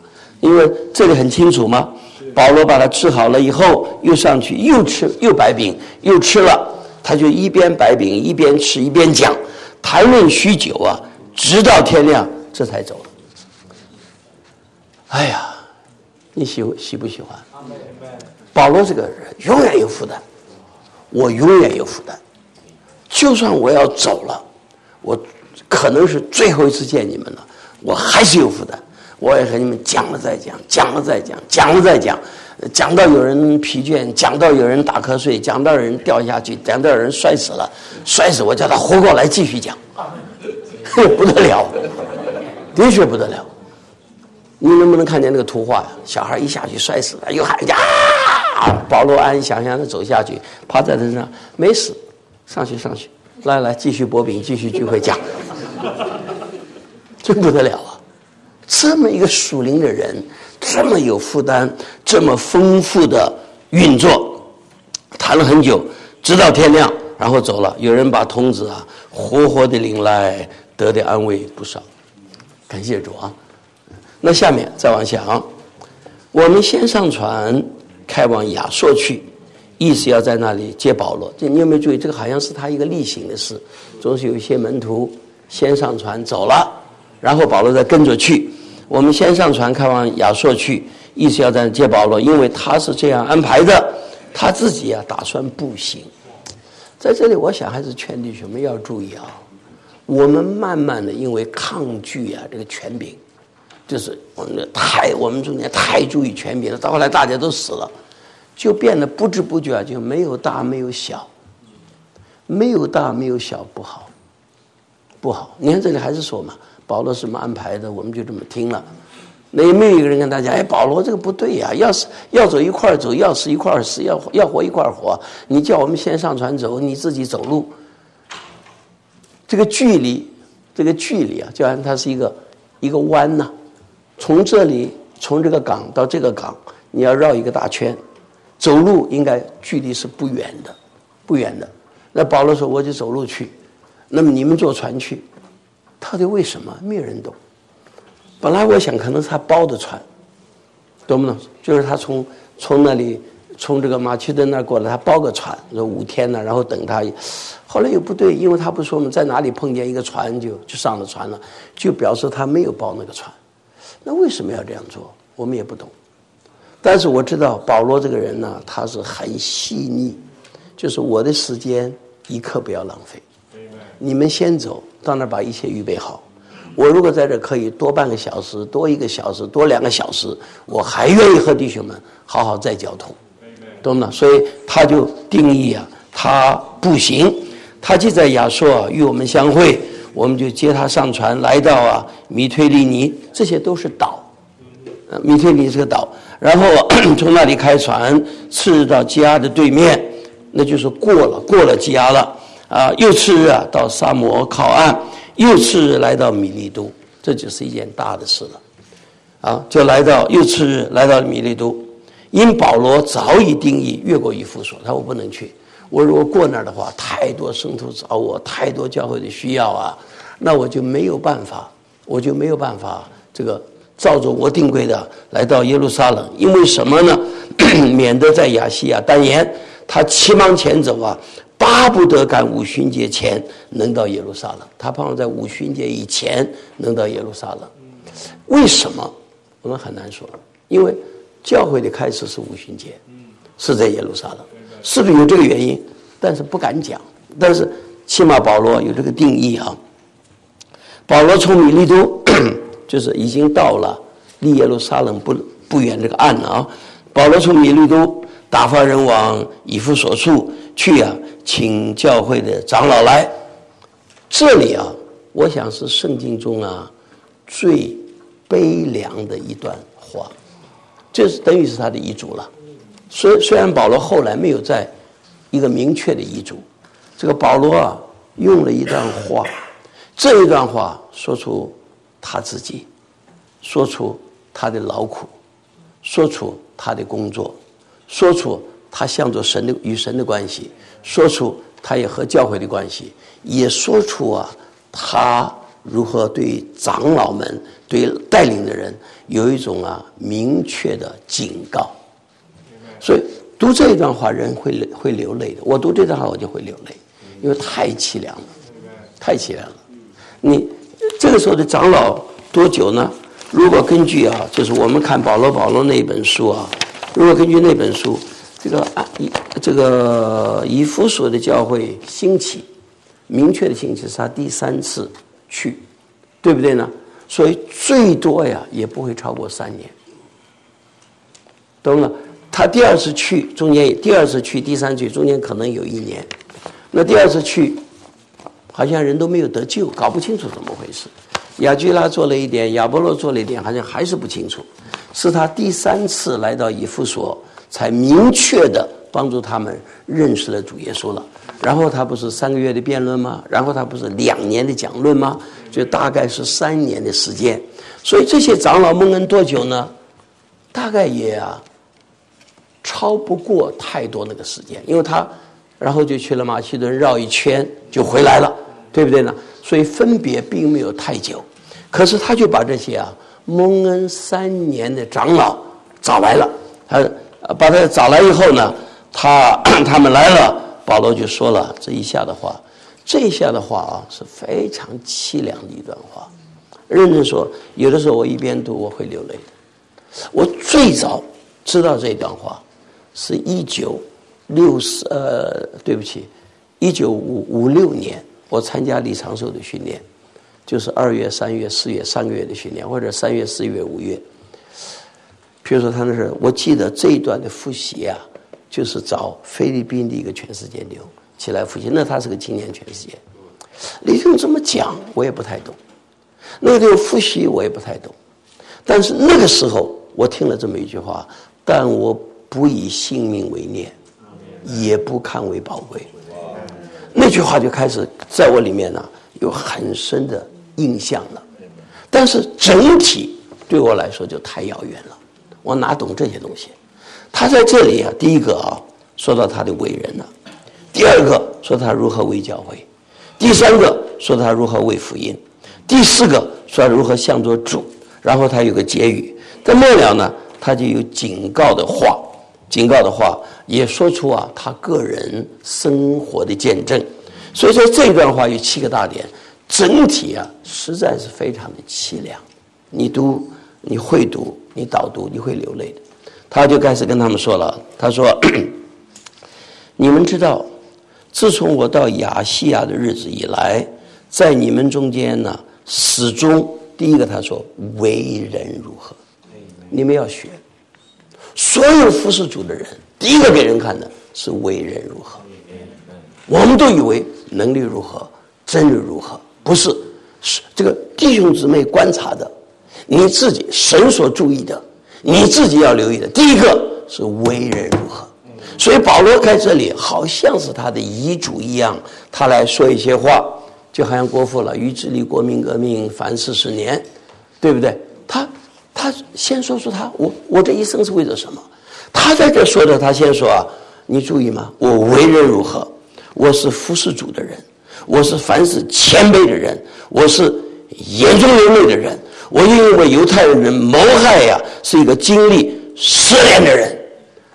因为这里很清楚嘛，保罗把他治好了以后，又上去又吃又摆饼又吃了，他就一边摆饼一边吃一边讲，谈论许久啊，直到天亮，这才走了。哎呀，你喜喜不喜欢？保罗这个人永远有负担，我永远有负担。就算我要走了，我可能是最后一次见你们了，我还是有负担。我也和你们讲了再讲，讲了再讲，讲了再讲，讲到有人疲倦，讲到有人打瞌睡，讲到有人掉下去，讲到有人摔死了，摔死我叫他活过来继续讲，不得了，的确不得了。你能不能看见那个图画呀？小孩一下去摔死了，又喊啊！保罗安详详的走下去，趴在他身上，没死，上去上去，来来，继续薄饼，继续聚会讲，真不得了啊！这么一个属灵的人，这么有负担，这么丰富的运作，谈了很久，直到天亮，然后走了。有人把童子啊活活的领来，得的安慰不少，感谢主啊！那下面再往下啊，我们先上船开往亚朔去，意思要在那里接保罗。这你有没有注意？这个好像是他一个例行的事，总是有一些门徒先上船走了，然后保罗再跟着去。我们先上船开往亚朔去，意思要在那接保罗，因为他是这样安排的，他自己啊打算步行。在这里我想还是劝弟兄们要注意啊，我们慢慢的因为抗拒啊这个权柄，就是我们太我们中间太注意权柄了，到后来大家都死了，就变得不知不觉就没有大没有小，没有大没有小不好，不好。你看这里还是说嘛，保罗什么安排的，我们就这么听了。那也没有一个人跟大家，哎，保罗这个不对呀、啊，要是要走一块儿走，要死一块儿死，要要活一块儿活。你叫我们先上船走，你自己走路。这个距离，这个距离啊，就好像它是一个一个弯呐、啊，从这里从这个港到这个港，你要绕一个大圈，走路应该距离是不远的，不远的。那保罗说我就走路去，那么你们坐船去，到底为什么？没有人懂。本来我想可能是他包的船，懂不懂？就是他从从那里从这个马其顿那儿过来，他包个船，说五天呢，然后等他。后来又不对，因为他不说嘛，在哪里碰见一个船就就上了船了，就表示他没有包那个船。那为什么要这样做？我们也不懂。但是我知道保罗这个人呢，他是很细腻，就是我的时间一刻不要浪费，你们先走到那儿把一切预备好。我如果在这可以多半个小时，多一个小时，多两个小时，我还愿意和弟兄们好好再交通，懂吗？所以他就定义啊，他步行，他就在亚朔、啊、与我们相会，我们就接他上船，来到啊米推利尼，这些都是岛，呃、米推利尼是个岛，然后从那里开船，次日到基阿的对面，那就是过了过了基阿了啊，又次日啊到沙摩靠岸。又次日来到米利都，这就是一件大的事了，啊，就来到又次日来到米利都，因保罗早已定义越过以弗所，他说我不能去，我如果过那儿的话，太多圣徒找我，太多教会的需要啊，那我就没有办法，我就没有办法这个照着我定规的来到耶路撒冷，因为什么呢？免得在亚细亚单言，他急忙前走啊。巴不得赶五旬节前能到耶路撒冷，他盼望在五旬节以前能到耶路撒冷。为什么？我们很难说，因为教会的开始是五旬节，是在耶路撒冷，是不是有这个原因？但是不敢讲。但是起码保罗有这个定义啊。保罗从米利都就是已经到了离耶路撒冷不不远这个岸了啊。保罗从米利都打发人往以弗所处去啊，请教会的长老来。这里啊，我想是圣经中啊最悲凉的一段话，这是等于是他的遗嘱了。虽虽然保罗后来没有在一个明确的遗嘱，这个保罗啊用了一段话，这一段话说出他自己，说出他的劳苦，说出他的工作，说出他向着神的与神的关系，说出他也和教会的关系，也说出啊他如何对长老们、对带领的人有一种啊明确的警告。所以读这一段话，人会会流泪的。我读这段话，我就会流泪，因为太凄凉了，太凄凉了。你这个时候的长老多久呢？如果根据啊，就是我们看保罗保罗那本书啊，如果根据那本书，这个啊以这个以弗所的教会兴起，明确的兴起是他第三次去，对不对呢？所以最多呀也不会超过三年，懂了？他第二次去中间，第二次去第三次去中间可能有一年，那第二次去好像人都没有得救，搞不清楚怎么回事。亚居拉做了一点，亚波罗做了一点，好像还是不清楚。是他第三次来到以弗所，才明确的帮助他们认识了主耶稣了。然后他不是三个月的辩论吗？然后他不是两年的讲论吗？就大概是三年的时间。所以这些长老蒙恩多久呢？大概也啊超不过太多那个时间，因为他然后就去了马其顿，绕一圈就回来了，对不对呢？所以分别并没有太久，可是他就把这些啊蒙恩三年的长老找来了，他把他找来以后呢，他他们来了，保罗就说了这一下的话，这一下的话啊是非常凄凉的一段话。认真说，有的时候我一边读我会流泪的。我最早知道这段话是一九六四呃，对不起，一九五五六年。我参加李长寿的训练，就是二月、三月、四月三个月的训练，或者三月、四月、五月。比如说他那是，我记得这一段的复习啊，就是找菲律宾的一个全世界牛起来复习，那他是个青年全世界。李正这么讲，我也不太懂。那个复习我也不太懂，但是那个时候我听了这么一句话：但我不以性命为念，也不看为宝贵。那句话就开始在我里面呢、啊、有很深的印象了，但是整体对我来说就太遥远了，我哪懂这些东西。他在这里啊，第一个啊说到他的为人了、啊，第二个说他如何为教会，第三个说他如何为福音，第四个说他如何向着主，然后他有个结语，在末了呢他就有警告的话，警告的话也说出啊他个人生活的见证。所以说这段话有七个大点，整体啊实在是非常的凄凉，你读你会读你导读你会流泪的。他就开始跟他们说了，他说你们知道自从我到亚细亚的日子以来，在你们中间呢始终，第一个他说为人如何，你们要学，所有服侍主的人第一个给人看的是为人如何。我们都以为能力如何真理如何，不是，是这个弟兄姊妹观察的，你自己神所注意的，你自己要留意的，第一个是为人如何。所以保罗在这里好像是他的遗嘱一样，他来说一些话，就好像国父了，于致力国民革命凡四十年，对不对？他他先说出他我我这一生是为了什么。他在这说的，他先说啊，你注意吗？我为人如何，我是服侍主的人，我是凡是谦卑的人，我是眼中流泪的人，我因为犹太人谋害呀、啊，是一个经历试炼的人。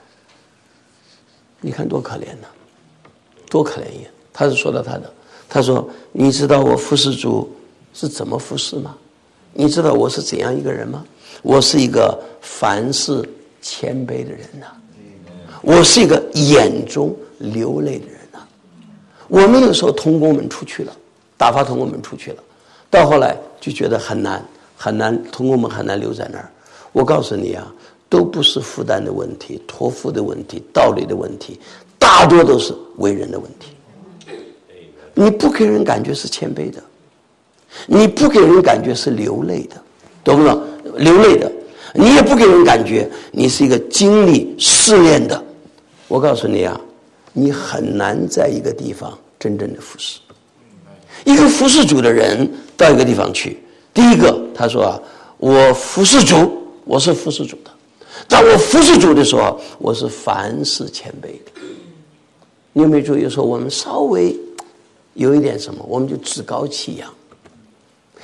你看多可怜呢、啊，多可怜也。他是说到他的，他说你知道我服侍主是怎么服侍吗？你知道我是怎样一个人吗？我是一个凡事谦卑的人呐、啊，我是一个眼中流泪的人呐、啊。我们有时候同工们出去了，打发同工们出去了，到后来就觉得很难很难，同工们很难留在那儿。我告诉你啊，都不是负担的问题、托付的问题、道理的问题，大多都是为人的问题。你不给人感觉是谦卑的，你不给人感觉是流泪的，懂不懂？流泪的，你也不给人感觉你是一个经历试炼的。我告诉你啊，你很难在一个地方真正的服侍。一个服侍主的人到一个地方去，第一个他说啊，我服侍主，我是服侍主的，但我服侍主的时候，我是凡事谦卑的。你有没有注意说我们稍微有一点什么，我们就趾高气扬。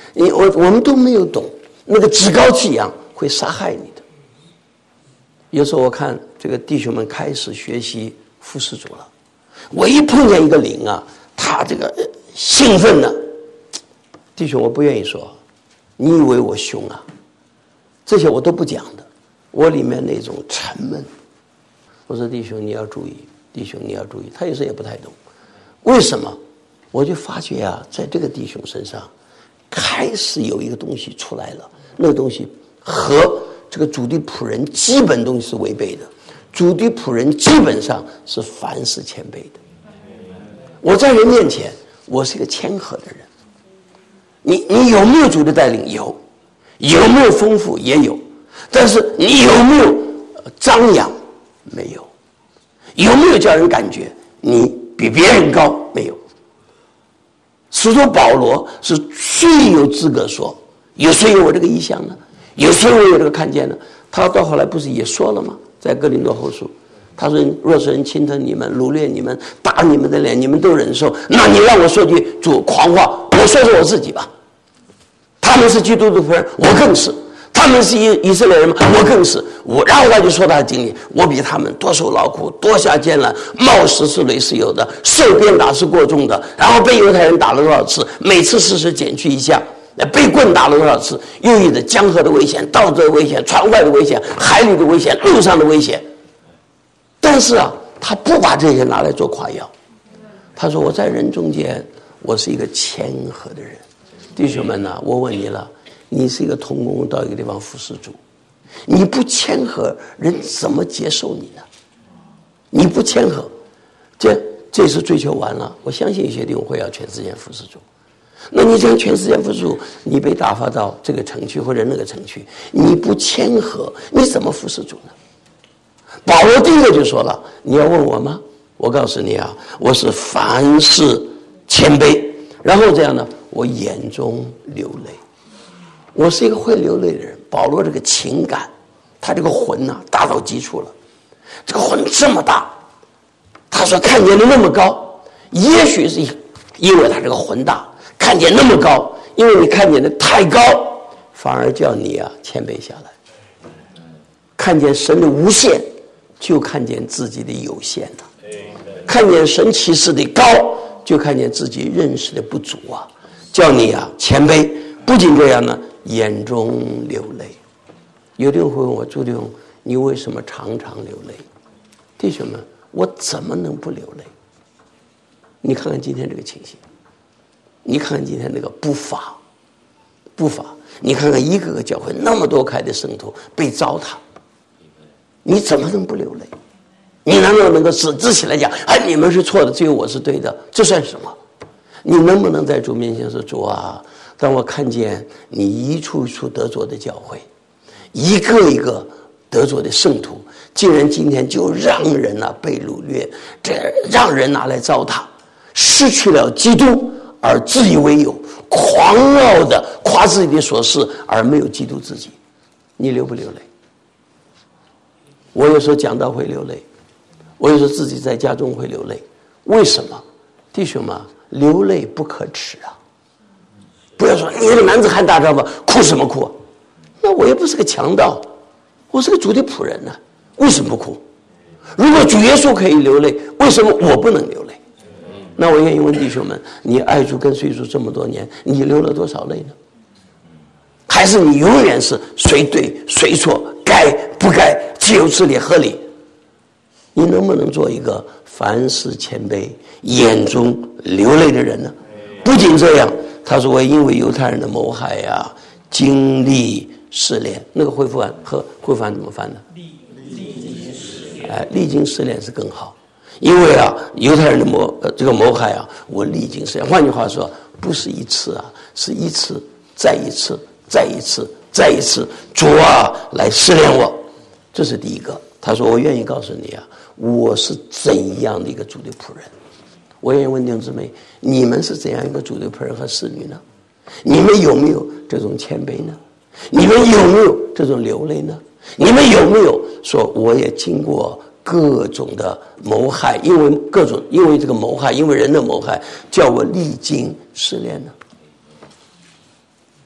你我我们都没有懂，那个趾高气扬会杀害你的。有时候我看这个弟兄们开始学习服侍主了，我一碰见一个灵啊，他这个兴奋呢，弟兄我不愿意说，你以为我凶啊？这些我都不讲的，我里面那种沉闷。我说弟兄你要注意，弟兄你要注意，他有时候也不太懂，为什么？我就发觉啊，在这个弟兄身上开始有一个东西出来了，那个东西和这个主的仆人基本东西是违背的。主的仆人基本上是凡事谦卑的。我在人面前，我是一个谦和的人。你你有没有主的带领？有。有没有丰富？也有。但是你有没有张扬？没有。有没有叫人感觉你比别人高？没有。使徒保罗是最有资格说，有谁有我这个意向呢？有谁有我这个看见呢？他到后来不是也说了吗？在哥林多后书，他说若是人轻疼你们，掳掠你们，打你们的脸，你们都忍受，那你让我说句主狂话，我说说我自己吧。他们是基督的仆人，我更是；他们是以以色列人吗？我更是。我然后他就说他的经历，我比他们多受劳苦，多下艰难，冒失是累是有的，受鞭打是过重的，然后被犹太人打了多少次，每次四十减去一下，被棍打了多少次，又遇着江河的危险，道德的危险，船外的危险，海里的危险，路上的危险。但是啊，他不把这些拿来做夸耀。他说我在人中间，我是一个谦和的人。弟兄们啊，我问你了，你是一个同工到一个地方服侍主，你不谦和，人怎么接受你呢？你不谦和，这这次追求完了，我相信有些弟兄会要全世界服侍主。那你这样全世界服侍主，你被打发到这个城区或者那个城区，你不谦和，你怎么服侍主呢？保罗第一个就说了，你要问我吗？我告诉你啊，我是凡事谦卑，然后这样呢，我眼中流泪。我是一个会流泪的人。保罗这个情感，他这个魂啊，大到极处了。这个魂这么大，他说看见的那么高，也许是因为他这个魂大，看见那么高，因为你看见的太高，反而叫你啊谦卑下来。看见神的无限，就看见自己的有限了。看见神启示的高，就看见自己认识的不足啊，叫你啊谦卑。不仅这样呢，眼中流泪。有的人会问我，朱弟兄，你为什么常常流泪？弟兄们，我怎么能不流泪？你看看今天这个情形，你看看今天这个不法不法，你看看一个个教会那么多开的圣徒被糟蹋，你怎么能不流泪？你难道能够指指起来讲，哎，你们是错的，只有我是对的？这算什么？你能不能在主面前说，主啊，当我看见你一处一处得着的教会，一个一个得着的圣徒，竟然今天就让人啊被掳掠，这让人拿来糟蹋，失去了基督而自以为有，狂傲的夸自己的所事而没有基督自己，你流不流泪？我有时候讲道会流泪，我有时候自己在家中会流泪。为什么？弟兄们，流泪不可耻啊！不要说你这个男子汉大丈夫，哭什么哭啊？那我也不是个强盗，我是个主的仆人呢、啊，为什么不哭？如果主耶稣可以流泪，为什么我不能流泪？那我愿意问弟兄们，你爱主跟随主这么多年，你流了多少泪呢？还是你永远是谁对谁错，该不该，自由自理合理？你能不能做一个凡事谦卑、眼中流泪的人呢？不仅这样，他说我因为犹太人的谋害呀、啊，经历试炼。那个恢复案和恢复案怎么翻的？历经试炼。哎，历经试炼是更好，因为啊，犹太人的谋呃这个谋害啊，我历经试炼。换句话说，不是一次啊，是一次再一次再一次再一次，主啊来试炼我。这是第一个。他说我愿意告诉你啊，我是怎样的一个主的仆人。我愿意问弟兄姊妹，你们是怎样一个主的仆人和侍女呢？你们有没有这种谦卑呢？你们有没有这种流泪呢？你们有没有说我也经过各种的谋害，因为各种因为这个谋害，因为人的谋害，叫我历经试炼呢？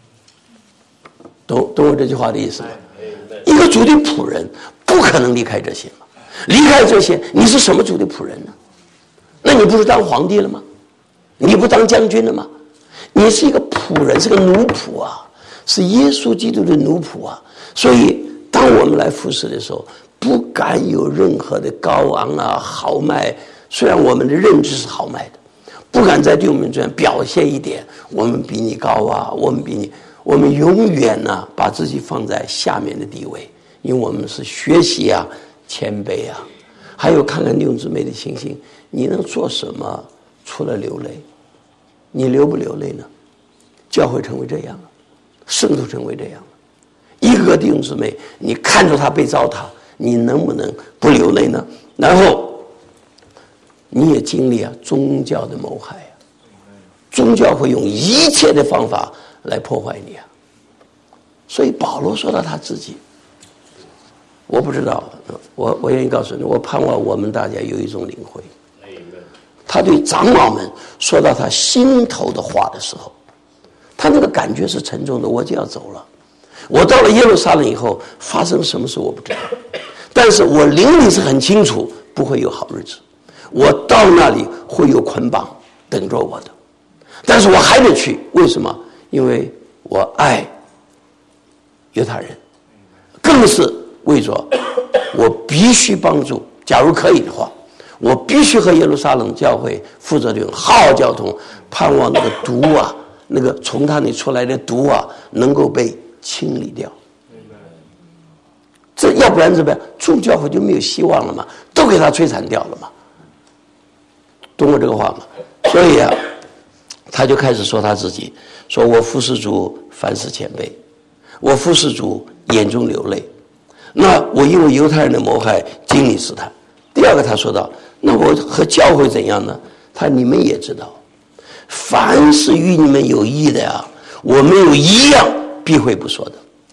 懂懂我这句话的意思吗？一个主的仆人不可能离开这些嘛，离开这些，你是什么主的仆人呢？那你不是当皇帝了吗？你不当将军了吗？你是一个仆人，是个奴仆啊，是耶稣基督的奴仆啊。所以当我们来服侍的时候，不敢有任何的高昂啊豪迈，虽然我们的认知是豪迈的，不敢在对我们这样表现一点我们比你高啊，我们比你，我们永远呢、啊、把自己放在下面的地位，因为我们是学习啊谦卑啊。还有看看弟兄姊妹的情形，你能做什么除了流泪？你流不流泪呢？教会成为这样了，圣徒成为这样了，一个弟兄姊妹你看着他被糟蹋，你能不能不流泪呢？然后你也经历啊宗教的谋害啊，宗教会用一切的方法来破坏你啊。所以保罗说到他自己，我不知道，我我愿意告诉你，我盼望我们大家有一种领会。他对长老们说到他心头的话的时候，他那个感觉是沉重的，我就要走了。我到了耶路撒冷以后，发生什么事我不知道，但是我灵里是很清楚，不会有好日子。我到那里会有捆绑等着我的，但是我还得去，为什么？因为我爱犹太人，更是为着我必须帮助，假如可以的话，我必须和耶路撒冷教会负责的好好交通，盼望那个毒啊，那个从他那出来的毒啊，能够被清理掉。这要不然怎么样？众教会就没有希望了嘛，都给他摧残掉了嘛。懂我这个话吗？所以啊，他就开始说他自己，说我服侍主凡事谦卑，我服侍主眼中流泪。那我因为犹太人的谋害经历试探。第二个他说到，那我和教会怎样呢？他你们也知道，凡是与你们有益的呀，我没有一样避讳不说的。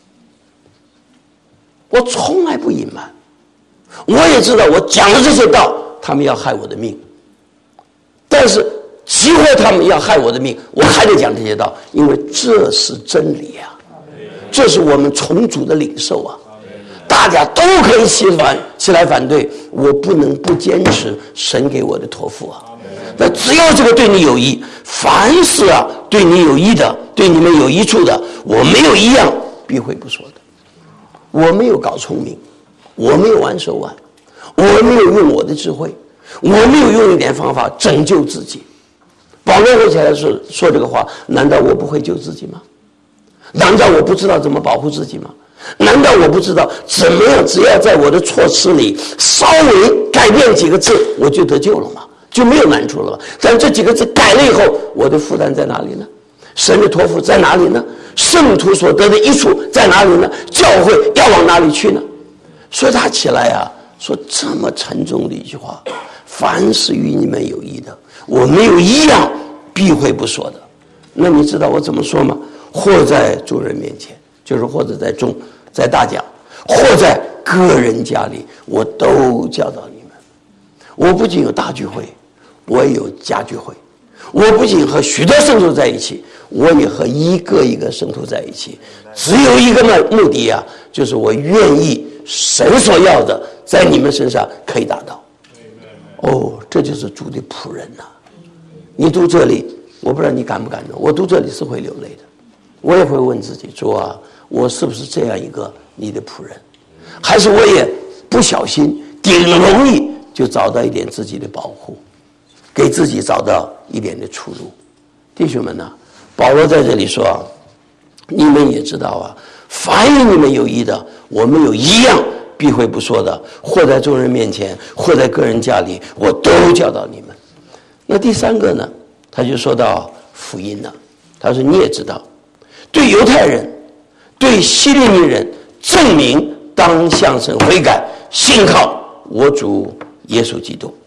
我从来不隐瞒，我也知道我讲的这些道，他们要害我的命，但是即或他们要害我的命，我还得讲这些道，因为这是真理啊，这是我们从主的领受啊。大家都可以起反起来反对，我不能不坚持神给我的托付啊。那只要这个对你有益，凡是啊对你有益的，对你们有益处的，我没有一样避讳不说的。我没有搞聪明，我没有玩手腕，我没有用我的智慧，我没有用一点方法拯救自己。保罗回起来说说这个话，难道我不会救自己吗？难道我不知道怎么保护自己吗？难道我不知道怎么样只要在我的措辞里稍微改变几个字我就得救了吗？就没有难处了吗？但这几个字改了以后，我的负担在哪里呢？神的托付在哪里呢？圣徒所得的益处在哪里呢？教会要往哪里去呢？所以他起来啊说这么沉重的一句话，凡是与你们有益的，我没有一样避讳不说的。那你知道我怎么说吗？或在众人面前，就是或者在众在大讲，或在个人家里，我都教导你们。我不仅有大聚会，我也有家聚会。我不仅和许多圣徒在一起，我也和一个一个圣徒在一起。只有一个目的啊，就是我愿意神所要的在你们身上可以达到。哦，这就是主的仆人呐、啊！你读这里，我不知道你感不感动，我读这里是会流泪的。我也会问自己，主啊，我是不是这样一个你的仆人？还是我也不小心顶容易就找到一点自己的保护，给自己找到一点的出路。弟兄们啊，保罗在这里说啊，你们也知道啊，凡与你们有益的，我们有一样避讳不说的，或在众人面前，或在个人家里，我都教导你们。那第三个呢，他就说到福音了。他说你也知道，对犹太人，对希利尼人，证明当向神悔改，信靠我主耶稣基督。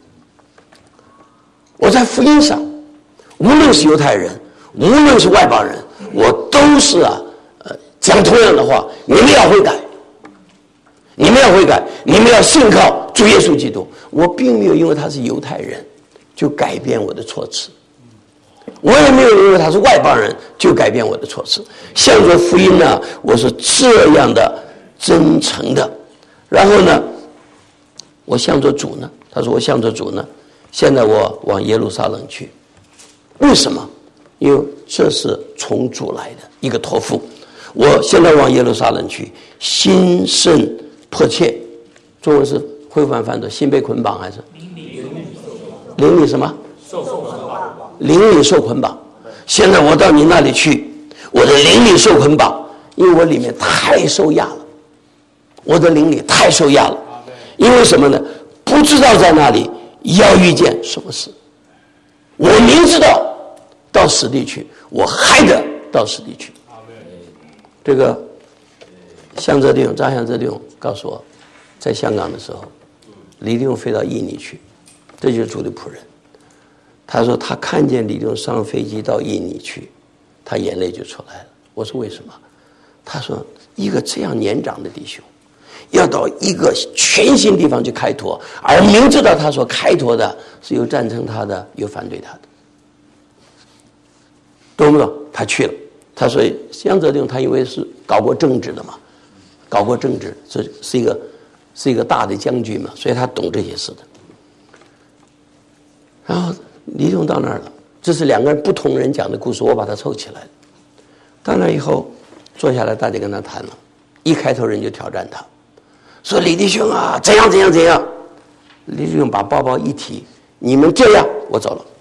我在福音上，无论是犹太人，无论是外邦人，我都是啊，呃，讲同样的话，你们要悔改，你们要悔改，你们要信靠主耶稣基督。我并没有因为他是犹太人就改变我的措辞， 我也没有因为他是外邦人就改变我的措辞。向着福音呢，我是这样的真诚的。然后呢，我向着主呢，他说我向着主呢，现在我往耶路撒冷去。为什么？因为这是从主来的一个托付。我现在往耶路撒冷去，心甚迫切。中文是恢复版翻的，心被捆绑还是灵里什么？灵里受捆绑。现在我到你那里去，我的灵里受捆绑，因为我里面太受压了，我的灵里太受压了。因为什么呢？不知道在那里要遇见什么事。我明知道到死地去，我还得到死地去。这个向泽弟兄张向泽弟兄告诉我，在香港的时候，李弟兄飞到印尼去，这就是主的仆人。他说他看见李弟兄上飞机到印尼去，他眼泪就出来了。我说为什么？他说一个这样年长的弟兄要到一个全新地方去开拓，而明知道他所开拓的是有赞成他的，有反对他的，懂不懂？他去了。他说向泽弟兄他因为是搞过政治的嘛，搞过政治，这是一个是一个大的将军嘛，所以他懂这些事的。然后李兄到那儿了，这是两个人不同人讲的故事，我把它凑起来了。到那以后坐下来，大家跟他谈了，一开头人就挑战他，说李弟兄啊，怎样怎样怎样。李弟兄把包包一提，你们这样，我走了。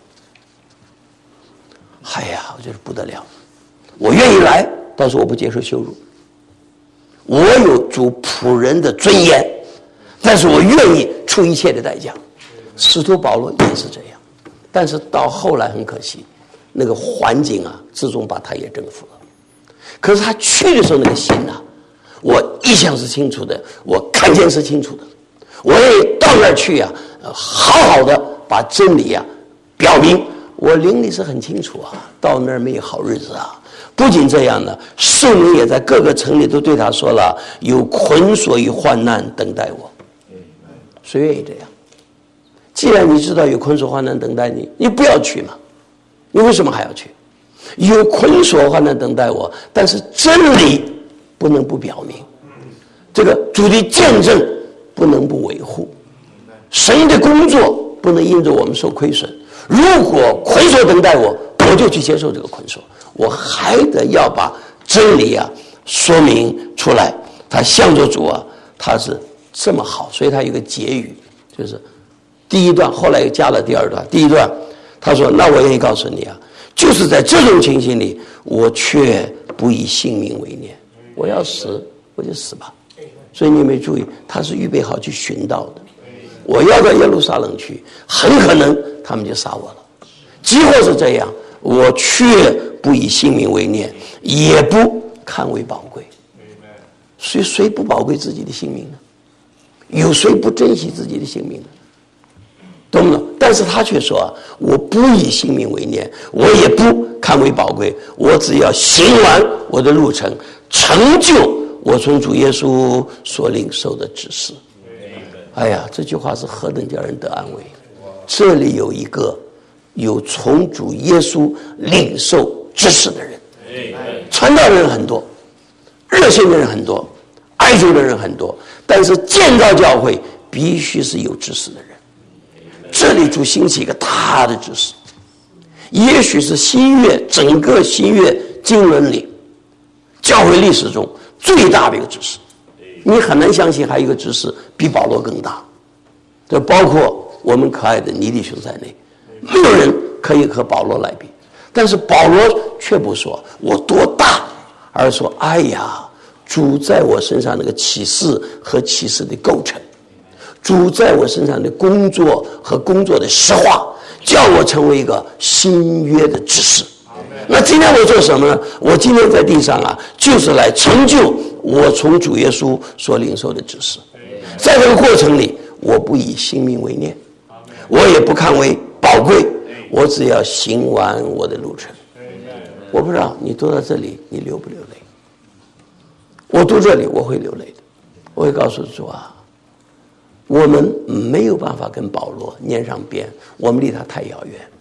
哎呀，我觉得不得了，我愿意来，但是我不接受羞辱。我有主仆人的尊严，但是我愿意出一切的代价。使徒保罗也是这样，但是到后来很可惜，那个环境啊，最终把他也征服了。可是他去的时候那个心啊，我一向是清楚的，我看见是清楚的，我也到那儿去啊，好好的把真理啊表明。我灵里是很清楚啊，到那儿没有好日子啊。不仅这样呢，圣灵也在各个城里都对他说了，有捆锁与患难等待我。谁愿意这样？既然你知道有捆锁患难等待你，你不要去嘛，你为什么还要去？有捆锁患难等待我，但是真理不能不表明，这个主的见证不能不维护，神的工作不能因着我们受亏损。如果捆锁等待我，我就去接受这个捆锁，我还得要把真理啊说明出来。他向着主啊，他是这么好，所以他有一个结语，就是第一段，后来又加了第二段。第一段他说，那我愿意告诉你啊，就是在这种情形里，我却不以性命为念，我要死我就死吧。所以你没注意，他是预备好去寻道的。我要到耶路撒冷去，很可能他们就杀我了。即或是这样，我却不以性命为念，也不看为宝贵。所以谁不宝贵自己的性命呢？有谁不珍惜自己的性命呢？懂不懂？但是他却说啊，我不以性命为念，我也不看为宝贵，我只要行完我的路程，成就我从主耶稣所领受的指示。哎呀，这句话是何等叫人得安慰。这里有一个有从主耶稣领受知识的人，传道人很多，热心的人很多，爱主的人很多，但是建造教会必须是有知识的人。这里主兴起一个大的知识，也许是新约整个新约经纶里教会历史中最大的一个知识。你很难相信还有一个知识比保罗更大，这包括我们可爱的尼弟兄在内，没有人可以和保罗来比。但是保罗却不说我多大，而说哎呀，主在我身上那个启示和启示的构成，主在我身上的工作和工作的实化，叫我成为一个新约的知识。那今天我做什么呢？我今天在地上啊，就是来成就我从主耶稣所领受的指示。在这个过程里，我不以性命为念，我也不看为宝贵，我只要行完我的路程。我不知道你读到这里你流不流泪？我读这里我会流泪的，我会告诉主啊，我们没有办法跟保罗粘上边，我们离他太遥远。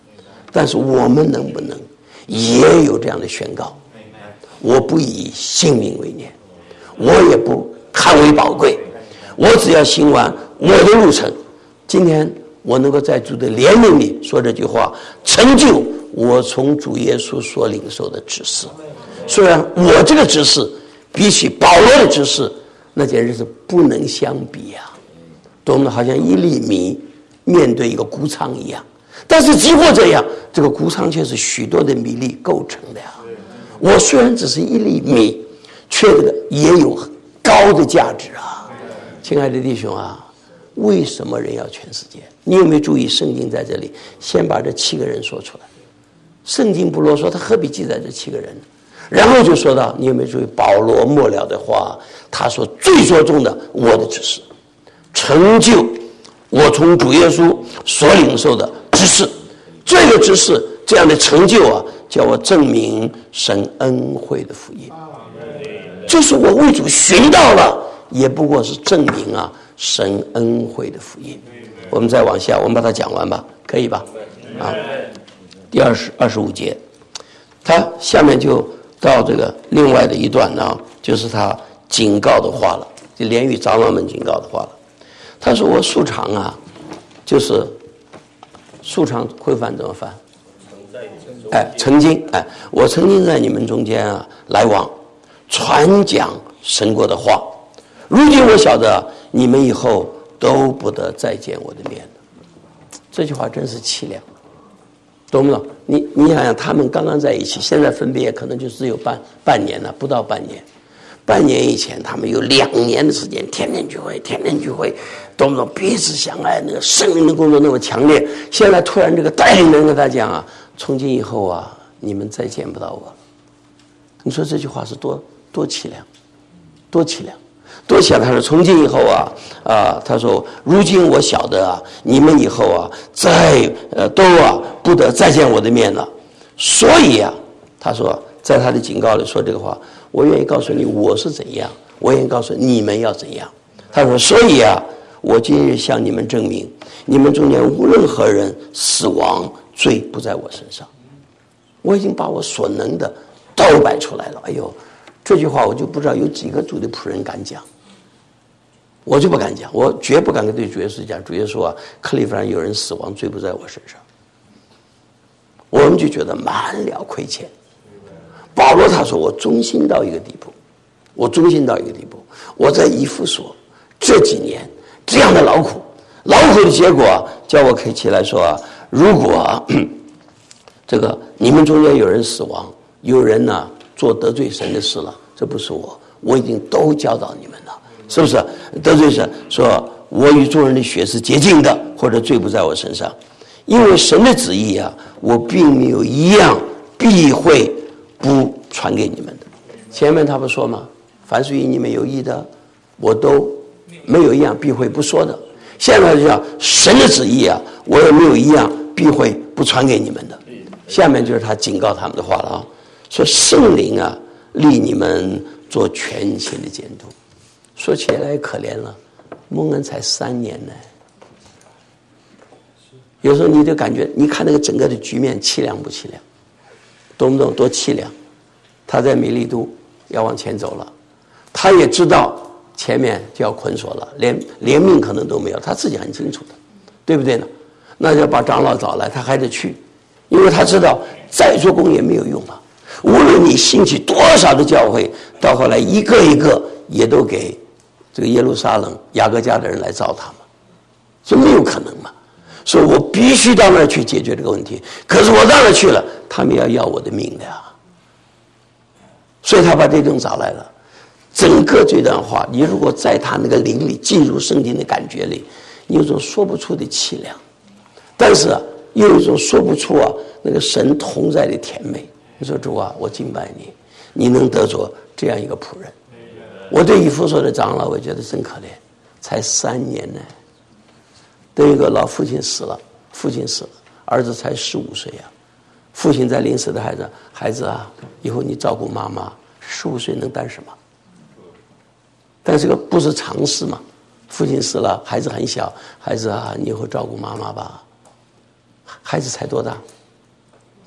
但是我们能不能也有这样的宣告？我不以性命为念，我也不看为宝贵，我只要行完我的路程。今天我能够在主的怜悯里说这句话，成就我从主耶稣所领受的指示。虽然我这个指示比起保罗的指示，那简直是不能相比啊，多么好像一粒米面对一个谷仓一样，但是即或这样，这个谷仓却是许多的米粒构成的呀。我虽然只是一粒米，却这个也有高的价值啊！亲爱的弟兄啊，为什么人要全世界？你有没有注意圣经在这里先把这七个人说出来？圣经不啰嗦，他何必记载这七个人？然后就说到，你有没有注意保罗末了的话？他说最着重的，我的指示，成就我从主耶稣所领受的指示。这个指示这样的成就啊，叫我证明神恩惠的福音。就是我为主寻到了，也不过是证明啊神恩惠的福音。我们再往下，我们把它讲完吧，可以吧？啊，第二十二十五节，他下面就到这个另外的一段呢，就是他警告的话了，就连于长老们警告的话了。他说我素常啊，就是素常会翻怎么翻？哎，曾经哎，我曾经在你们中间啊来往，传讲神国的话。如今我晓得你们以后都不得再见我的面了。这句话真是凄凉，懂不懂？你你想想，他们刚刚在一起，现在分别可能就只有半半年了，不到半年。半年以前，他们有两年的时间，天天聚会，天天聚会，懂不懂？彼此相爱，那个圣灵的工作那么强烈。现在突然这个带领人跟他讲啊，从今以后啊，你们再见不到我了。你说这句话是多多凄凉，多凄凉，多凄凉！他说从今以后啊啊，他说如今我晓得啊，你们以后啊，再呃都啊不得再见我的面了。所以啊，他说在他的警告里说这个话。我愿意告诉你我是怎样，我愿意告诉你们要怎样。他说所以啊，我今日向你们证明，你们中间无论何人死亡，罪不在我身上。我已经把我所能的都摆出来了。哎呦，这句话我就不知道有几个主的仆人敢讲，我就不敢讲，我绝不敢跟对主耶稣讲，主耶稣啊，克利夫兰有人死亡，罪不在我身上。我们就觉得满了亏欠。保罗他说我忠心到一个地步，我忠心到一个地步，我在以弗所这几年这样的劳苦，劳苦的结果叫我可以起来说啊，如果、啊、这个你们中间有人死亡，有人呢、啊、做得罪神的事了，这不是我，我已经都教导你们了，是不是？得罪神说我与众人的血是洁净的，或者罪不在我身上，因为神的旨意啊，我并没有一样必会不传给你们的。前面他不说吗？凡是与你们有益的，我都没有一样必会不说的。现在就讲神的旨意啊，我也没有一样必会不传给你们的。下面就是他警告他们的话了啊，说圣灵啊，立你们做全心的监督。说起来可怜了，蒙恩才三年呢。有时候你就感觉，你看那个整个的局面凄凉不凄凉？懂不懂多凄凉？他在米利都要往前走了，他也知道前面就要捆锁了，连连命可能都没有，他自己很清楚的，对不对呢？那就把长老找来，他还得去，因为他知道再做工也没有用了。无论你兴起多少的教会，到后来一个一个也都给这个耶路撒冷雅各家的人来造他们，这没有可能嘛。所以我必须到那儿去解决这个问题，可是我到那儿去了，他们要要我的命的呀。所以他把这种找来了。整个这段话，你如果在他那个灵里进入圣经的感觉里，你有种说不出的凄凉，但是、啊、又有一种说不出啊那个神同在的甜美。你说主啊，我敬拜你，你能得着这样一个仆人。我对以弗所的长老，我觉得真可怜，才三年呢。等一个老父亲死了，父亲死了，儿子才十五岁呀、啊。父亲在临死的孩子，孩子啊，以后你照顾妈妈，十五岁能担什么？但这个不是常识嘛？父亲死了，孩子很小，孩子啊，你以后照顾妈妈吧。孩子才多大？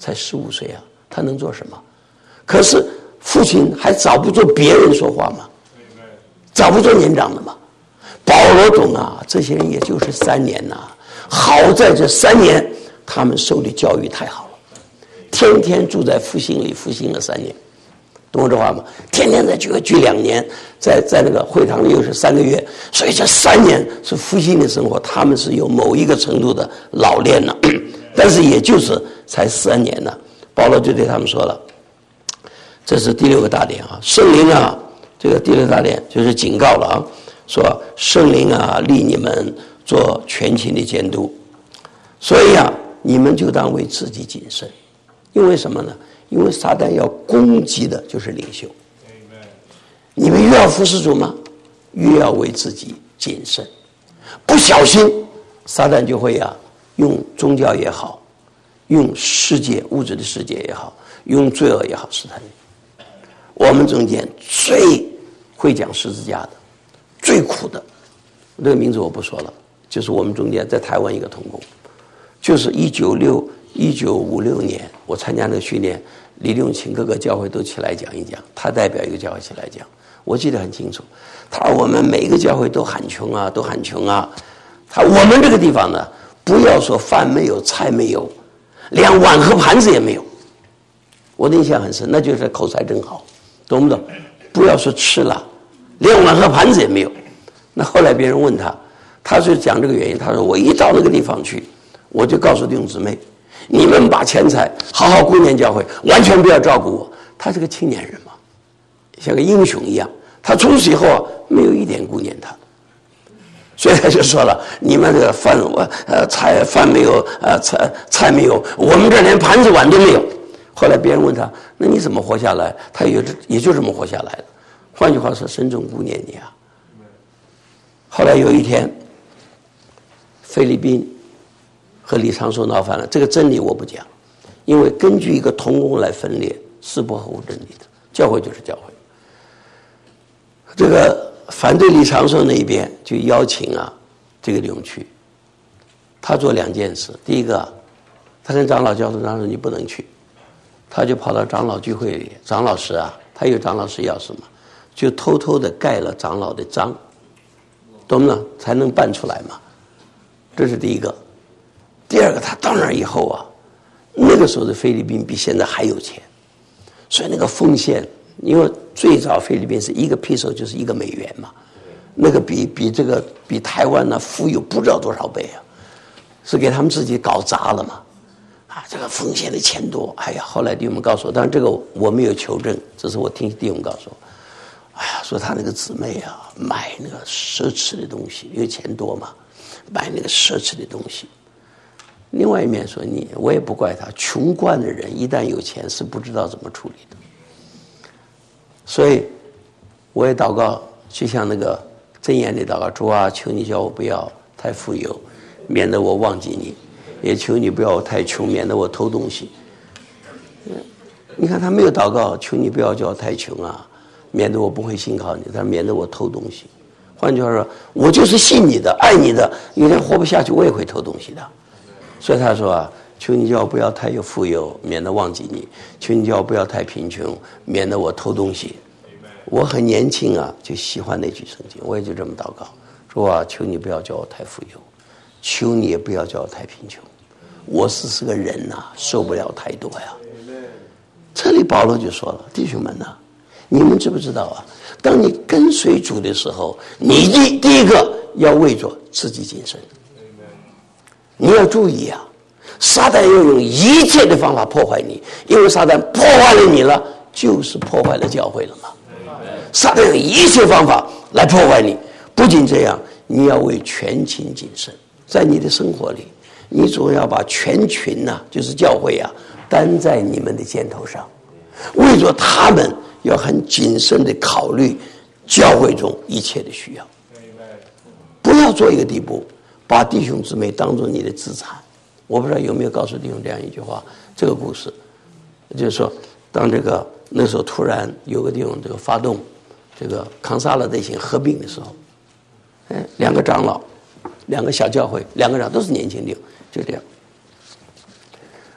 才十五岁啊，他能做什么？可是父亲还找不住别人说话吗？找不住年长的吗？保罗懂啊，这些人也就是三年呐、啊，好在这三年他们受的教育太好了，天天住在复兴里复兴了三年，懂我这话吗？天天在聚会聚两年，在在那个会堂里又是三个月，所以这三年是复兴的生活，他们是有某一个程度的老练了，但是也就是才三年呢。保罗就对他们说了，这是第六个大点啊，圣灵啊，这个第六个大点就是警告了啊，说圣灵啊立你们做全勤的监督，所以啊你们就当为自己谨慎，因为什么呢？因为撒旦要攻击的就是领袖，你们越要服侍主吗？越要为自己谨慎，不小心撒旦就会啊用宗教也好，用世界物质的世界也好，用罪恶也好试探你。我们中间最会讲十字架的，最苦的，这个名字我不说了，就是我们中间在台湾一个同工，就是一九六一九五六年我参加那个训练，李立勇请各个教会都起来讲一讲，他代表一个教会起来讲，我记得很清楚。他说我们每一个教会都喊穷啊，都喊穷啊。他我们这个地方呢，不要说饭没有，菜没有，连碗和盘子也没有。我的印象很深，那就是口才真好，懂不懂？不要说吃了，连碗和盘子也没有。那后来别人问他，他就讲这个原因。他说我一到那个地方去，我就告诉弟兄姊妹，你们把钱财好好顾念教会，完全不要照顾我。他是个青年人嘛，像个英雄一样。他从此以后啊，没有一点顾念他，所以他就说了：你们这个饭我呃菜饭没有，呃菜菜没有，我们这连盘子碗都没有。后来别人问他，那你怎么活下来？他也也就这么活下来了。换句话说，神总顾念你啊。后来有一天，菲律宾和李长寿闹翻了，这个真理我不讲，因为根据一个同工来分裂是不合乎真理的。教会就是教会。这个反对李长寿那一边就邀请啊这个刘去，他做两件事。第一个，他跟长老交通长说你不能去，他就跑到长老聚会里，长老室啊，他有长老室钥匙嘛，就偷偷的盖了长老的章，懂不懂？才能办出来嘛。这是第一个。第二个，他到那以后啊，那个时候的菲律宾比现在还有钱，所以那个奉献，因为最早菲律宾是一个 peso 就是一个美元嘛，那个比比这个比台湾呢富有不知道多少倍啊，是给他们自己搞砸了嘛。啊，这个奉献的钱多，哎呀，后来弟兄们告诉我，当然这个我没有求证，这是我听弟兄们告诉我，哎呀，说他那个姊妹啊，买那个奢侈的东西，因为钱多嘛，买那个奢侈的东西。另外一面说你，我也不怪他，穷惯的人一旦有钱是不知道怎么处理的。所以我也祷告，就像那个箴言里祷告，主啊，求你叫我不要太富有，免得我忘记你，也求你不要我太穷，免得我偷东西。你看他没有祷告，求你不要叫我太穷啊，免得我不会信靠你，但免得我偷东西。换句话说，我就是信你的，爱你的，有天活不下去我也会偷东西的。所以他说啊，求你叫我不要太有富有，免得忘记你；求你叫我不要太贫穷，免得我偷东西。我很年轻啊，就喜欢那句圣经，我也就这么祷告，说啊，求你不要叫我太富有，求你也不要叫我太贫穷。我是是个人呐、啊，受不了太多呀。这里保罗就说了，弟兄们呐、啊，你们知不知道啊？当你跟随主的时候，你第第一个要为着自己谨慎。你要注意啊，撒旦要用一切的方法破坏你，因为撒旦破坏了你了，就是破坏了教会了嘛。撒旦用一切方法来破坏你，不仅这样，你要为全群谨慎。在你的生活里，你总要把全群呐、啊，就是教会啊，担在你们的肩头上，为着他们要很谨慎的考虑教会中一切的需要，不要做一个地步。把弟兄姊妹当作你的资产。我不知道有没有告诉弟兄这样一句话，这个故事就是说，当这个那时候突然有个弟兄这个发动这个康萨勒类型合并的时候，哎，两个长老，两个小教会，两个长都是年轻弟兄，就这样。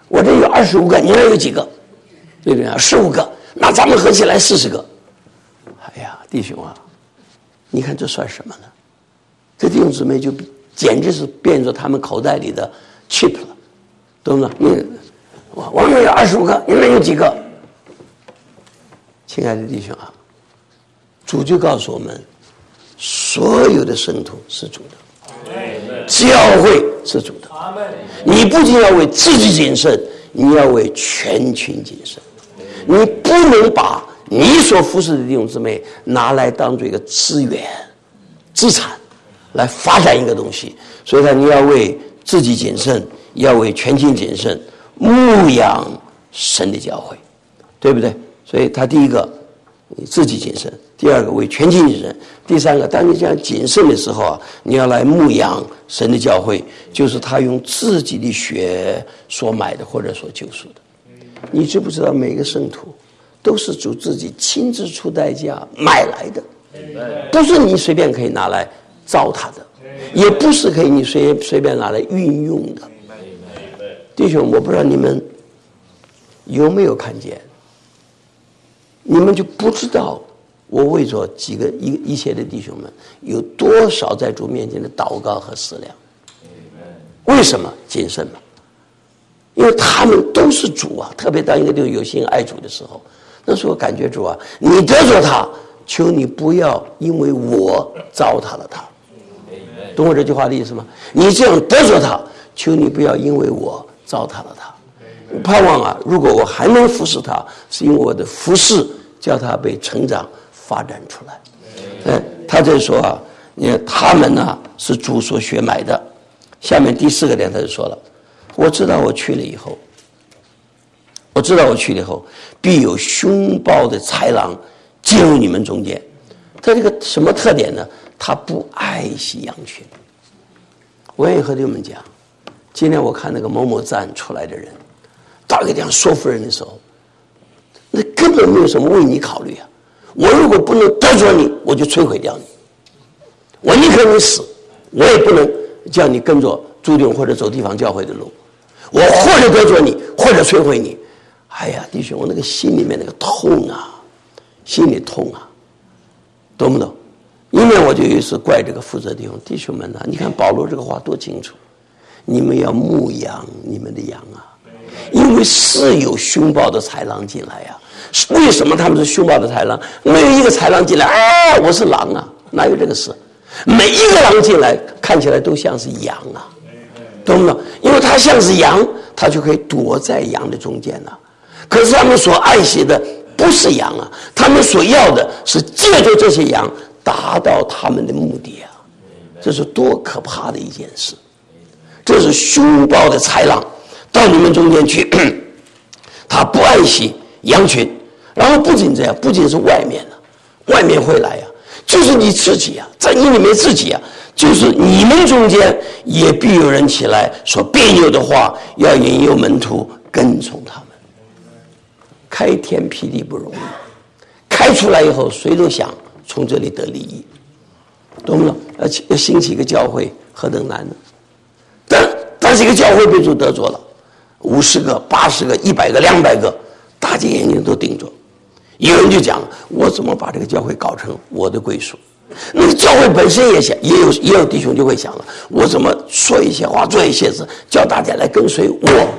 我这有二十五个，你那有几个？对不对？十五个，那咱们合起来四十个。哎呀，弟兄啊，你看这算什么呢？这弟兄姊妹就简直是变作他们口袋里的 chip 了，懂吗？你我们有二十五个，你们有几个？亲爱的弟兄啊，主就告诉我们，所有的圣徒是主的，教会是主的。你不仅要为自己谨慎，你要为全群谨慎。你不能把你所服侍的弟兄姊妹拿来当做一个资源、资产来发展一个东西。所以呢，你要为自己谨慎，要为全群谨慎，牧养神的教会，对不对？所以他第一个你自己谨慎，第二个为全群谨慎，第三个当你这样谨慎的时候啊，你要来牧养神的教会，就是他用自己的血所买的或者所救赎的。你知不知道每个圣徒都是主自己亲自出代价买来的，不是你随便可以拿来糟蹋的，也不是可以你随随便拿来运用的。弟兄，我不知道你们有没有看见，你们就不知道我为着几个一一些的弟兄们有多少在主面前的祷告和思量。为什么？谨慎嘛，因为他们都是主啊，特别当一个弟兄有心爱主的时候，那时候感觉主啊，你得罪他，求你不要因为我糟蹋了他，懂我这句话的意思吗？你这样得罪他，求你不要因为我糟蹋了他。盼望啊，如果我还能服侍他，是因为我的服侍叫他被成长发展出来。嗯，他就说啊，你看他们呢是主所学买的。下面第四个点他就说了，我知道我去了以后，我知道我去了以后，必有凶暴的豺狼进入你们中间。他这个什么特点呢？他不爱惜羊群。我愿意和你们讲，今天我看那个某某站出来的人，到一个地方说服人的时候，那根本没有什么为你考虑啊！我如果不能得罪你，我就摧毁掉你。我宁可你死，我也不能叫你跟着注定或者走地方教会的路。我或者得罪你，或者摧毁你。哎呀，弟兄，我那个心里面那个痛啊，心里痛啊，懂不懂？一面我就有一次怪这个负责弟兄，弟兄们啊，你看保罗这个话多清楚，你们要牧养你们的羊啊。因为是有凶暴的豺狼进来呀、啊，为什么他们是凶暴的豺狼？没有一个豺狼进来，哎，我是狼啊，哪有这个事？每一个狼进来，看起来都像是羊啊，懂不懂？因为它像是羊，它就可以躲在羊的中间了、啊。可是他们所爱惜的不是羊啊，他们所要的是借助这些羊达到他们的目的啊，这是多可怕的一件事！这是凶暴的豺狼到你们中间去，他不爱惜羊群，然后不仅这样，不仅是外面的，外面会来呀、啊，就是你自己啊，在你里面自己啊，就是你们中间也必有人起来说别扭的话，要引诱门徒跟从他们。开天辟地不容易，开出来以后，谁都想从这里得利益，懂不懂？而且要兴起一个教会，何等难呢？但但是一个教会被主得着了。五十个、八十个、一百个、两百个，大家眼睛都盯着。有人就讲了：我怎么把这个教会搞成我的归属？那个教会本身也想，也有也有弟兄就会想了：我怎么说一些话，做一些事，叫大家来跟随我？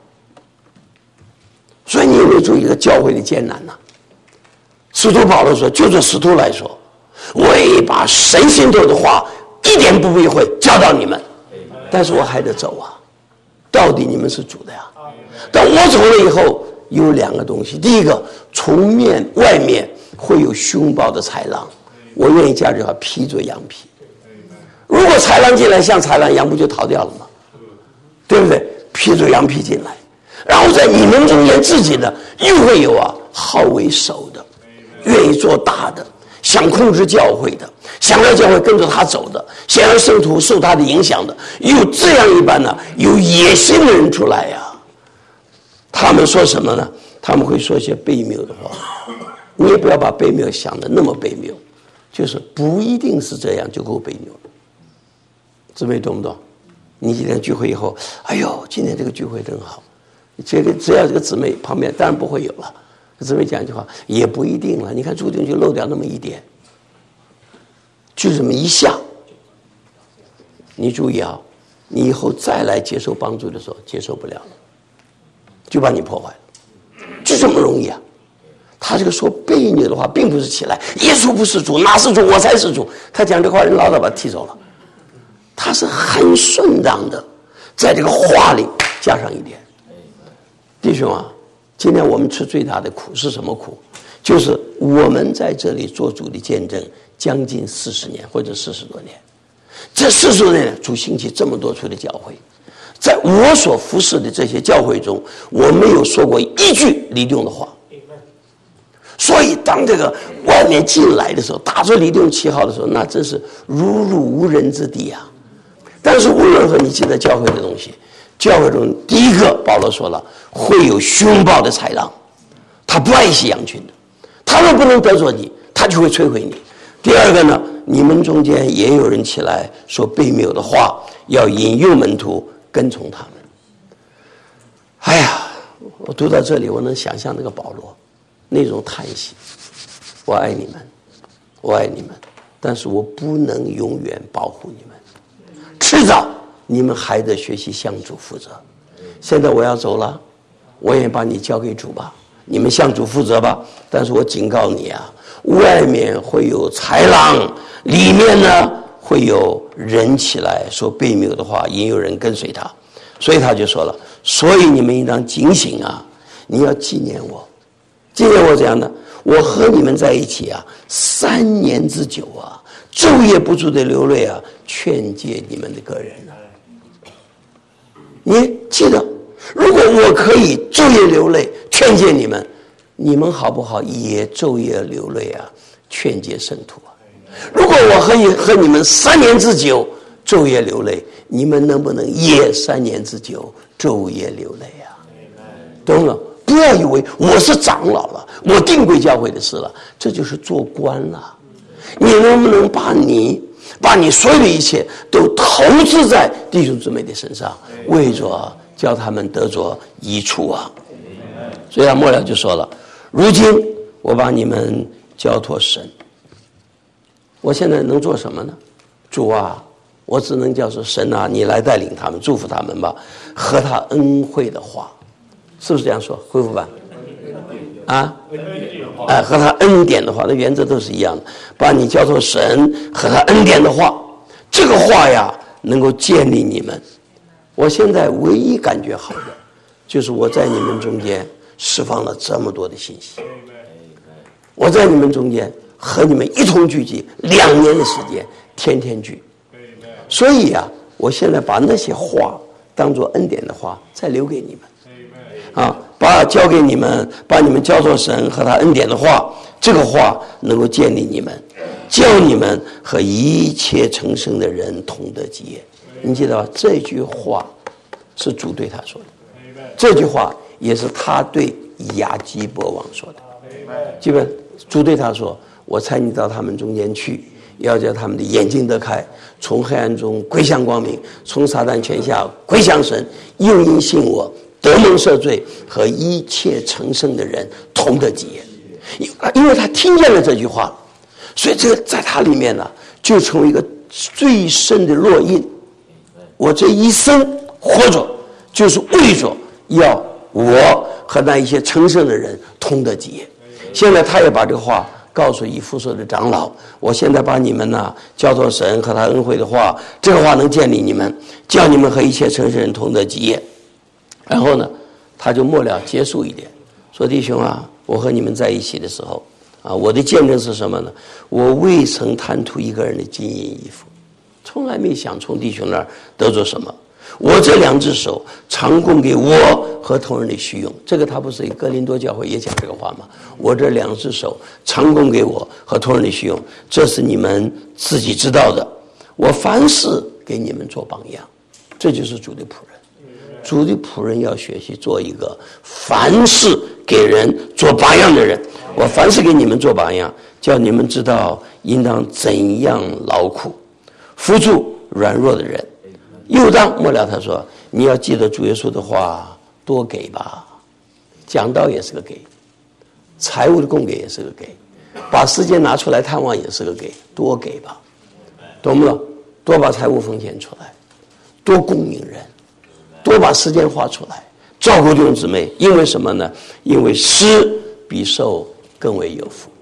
所以你有没有注意这个教会的艰难呢、啊？使徒保罗说：就做使徒来说，我也把神心头的话一点不避讳教导你们，但是我还得走啊。到底你们是主的呀？但我走了以后，有两个东西。第一个，从面外面会有凶暴的豺狼，我愿意加这话，披着羊皮。如果豺狼进来像豺狼，羊不就逃掉了吗？对不对？披着羊皮进来，然后在你们中间自己的又会有啊，好为首的，愿意做大的，想控制教会的，想让教会跟着他走的，想让圣徒受他的影响的，有这样一般呢，有野心的人出来呀、啊。他们说什么呢？他们会说些悖谬的话。你也不要把悖谬想的那么悖谬，就是不一定是这样就够悖谬了。姊妹懂不懂？你今天聚会以后，哎呦，今天这个聚会真好， 这个只要这个姊妹旁边，当然不会有了。姊妹讲一句话，也不一定了。你看注定就漏掉那么一点，就这么一下。你注意啊，你以后再来接受帮助的时候，接受不了了，就把你破坏了，就这么容易啊。他这个说悖逆的话，并不是起来，耶稣不是主，哪是主，我才是主。他讲这话，人老早把他踢走了。他是很顺当的，在这个话里加上一点。弟兄啊，今天我们吃最大的苦是什么苦？就是我们在这里做主的见证，将近四十年或者四十多年。这四十多年，主兴起这么多处的教会，在我所服侍的这些教会中，我没有说过一句李定的话。所以当这个外面进来的时候，打着李定旗号的时候，那真是如入无人之地啊。但是无论如何，你记得教会的东西，教会中第一个，保罗说了，会有凶暴的豺狼，他不爱惜羊群的，他若不能得着你，他就会摧毁你。第二个呢，你们中间也有人起来说悖谬的话，要引诱门徒跟从他们。哎呀，我读到这里，我能想象那个保罗那种叹息，我爱你们，我爱你们，但是我不能永远保护你们，迟早你们还得学习向主负责。现在我要走了，我也把你交给主吧，你们向主负责吧。但是我警告你啊，外面会有豺狼，里面呢会有人起来说悖谬的话，引诱人跟随他。所以他就说了，所以你们应当警醒啊，你要纪念我。纪念我怎样呢？我和你们在一起啊，三年之久啊，昼夜不住的流泪啊，劝诫你们的个人啊。你记得，如果我可以昼夜流泪劝诫你们，你们好不好也昼夜流泪啊，劝诫圣徒啊？如果我可以和你们三年之久昼夜流泪，你们能不能也三年之久昼夜流泪啊？懂了？不要以为我是长老了，我定规教会的事了，这就是做官了。你能不能把你把你所有的一切都投资在弟兄姊妹的身上，为着叫他们得着益处啊？所以他末了就说了，如今我把你们交托神，我现在能做什么呢？主啊，我只能叫说神啊，你来带领他们，祝福他们吧，和他恩惠的话，是不是这样说？恢复吧。啊，哎，和他恩典的话，那原则都是一样的。把你交托神和他恩典的话，这个话呀，能够建立你们。我现在唯一感觉好的，就是我在你们中间释放了这么多的信息。我在你们中间和你们一同聚集两年的时间，天天聚。所以啊，我现在把那些话当作恩典的话，再留给你们。啊，把交给你们，把你们交托神和他恩典的话，这个话能够建立你们，叫你们和一切成圣的人同得基业。你记得吧？这句话是主对他说的，这句话也是他对亚基伯王说的。基本主对他说：“我差你到他们中间去，要叫他们的眼睛得开，从黑暗中归向光明，从撒旦权下归向神，又因信我。”得蒙赦罪和一切成圣的人同得基业，因为他听见了这句话，所以这个在他里面呢，就成为一个最深的烙印。我这一生活着，就是为着要我和那一些成圣的人同得基业。现在他也把这个话告诉以弗所的长老，我现在把你们呢交托神和他恩惠的话，这个话能建立你们，叫你们和一切成圣人同得基业。然后呢，他就末了结束一点，说：“弟兄啊，我和你们在一起的时候，啊，我的见证是什么呢？我未曾贪图一个人的金银衣服，从来没想从弟兄那儿得着什么。我这两只手常供给我和同人的需用。”这个他不是哥林多教会也讲这个话吗？我这两只手常供给我和同人的需用，这是你们自己知道的。我凡事给你们做榜样，这就是主的仆人。主的仆人要学习做一个凡事给人做榜样的人。我凡事给你们做榜样，叫你们知道应当怎样劳苦，扶助软弱的人。又当末了他说，你要记得主耶稣的话， 多给吧。讲道也是个给，财务的供给也是个给，把时间拿出来探望也是个给，多给吧，懂不懂？多把财务奉献出来，多供应人，多把时间花出来，照顾弟兄姊妹。因为什么呢？因为施比受更为有福，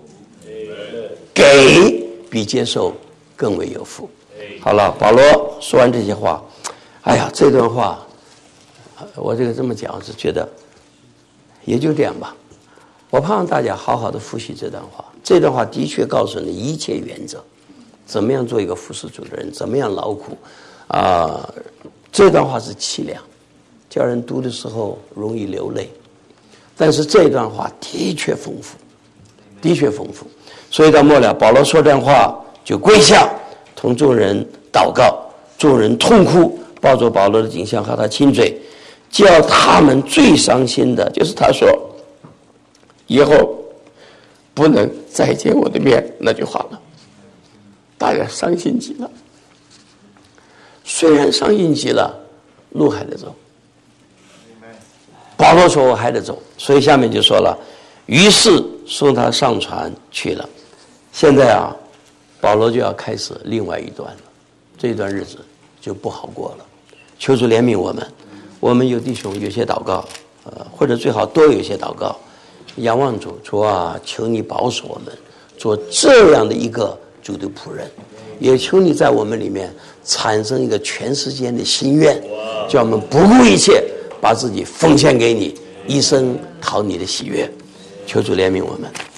给比接受更为有福。好了，保罗说完这些话，哎呀，这段话我这个这么讲是觉得也就这样吧。我盼望大家好好的复习这段话，这段话的确告诉你一切原则，怎么样做一个服侍主的人，怎么样劳苦啊、呃。这段话是凄凉，叫人读的时候容易流泪，但是这段话的确丰富，的确丰富。所以到末了，保罗说这段话就跪下，同众人祷告，众人痛哭，抱着保罗的颈项和他亲嘴，叫他们最伤心的就是他说以后不能再见我的面那句话了。大家伤心极了，虽然伤心极了，路还得走。保罗说我还得走，所以下面就说了，于是送他上船去了。现在啊，保罗就要开始另外一段了，这段日子就不好过了。求主怜悯我们，我们有弟兄有些祷告，呃，或者最好多有些祷告，仰望主，主啊，求你保守我们做这样的一个主的仆人，也求你在我们里面产生一个全世界的心愿，叫我们不顾一切把自己奉献给你，一生讨你的喜悦。求主怜悯我们。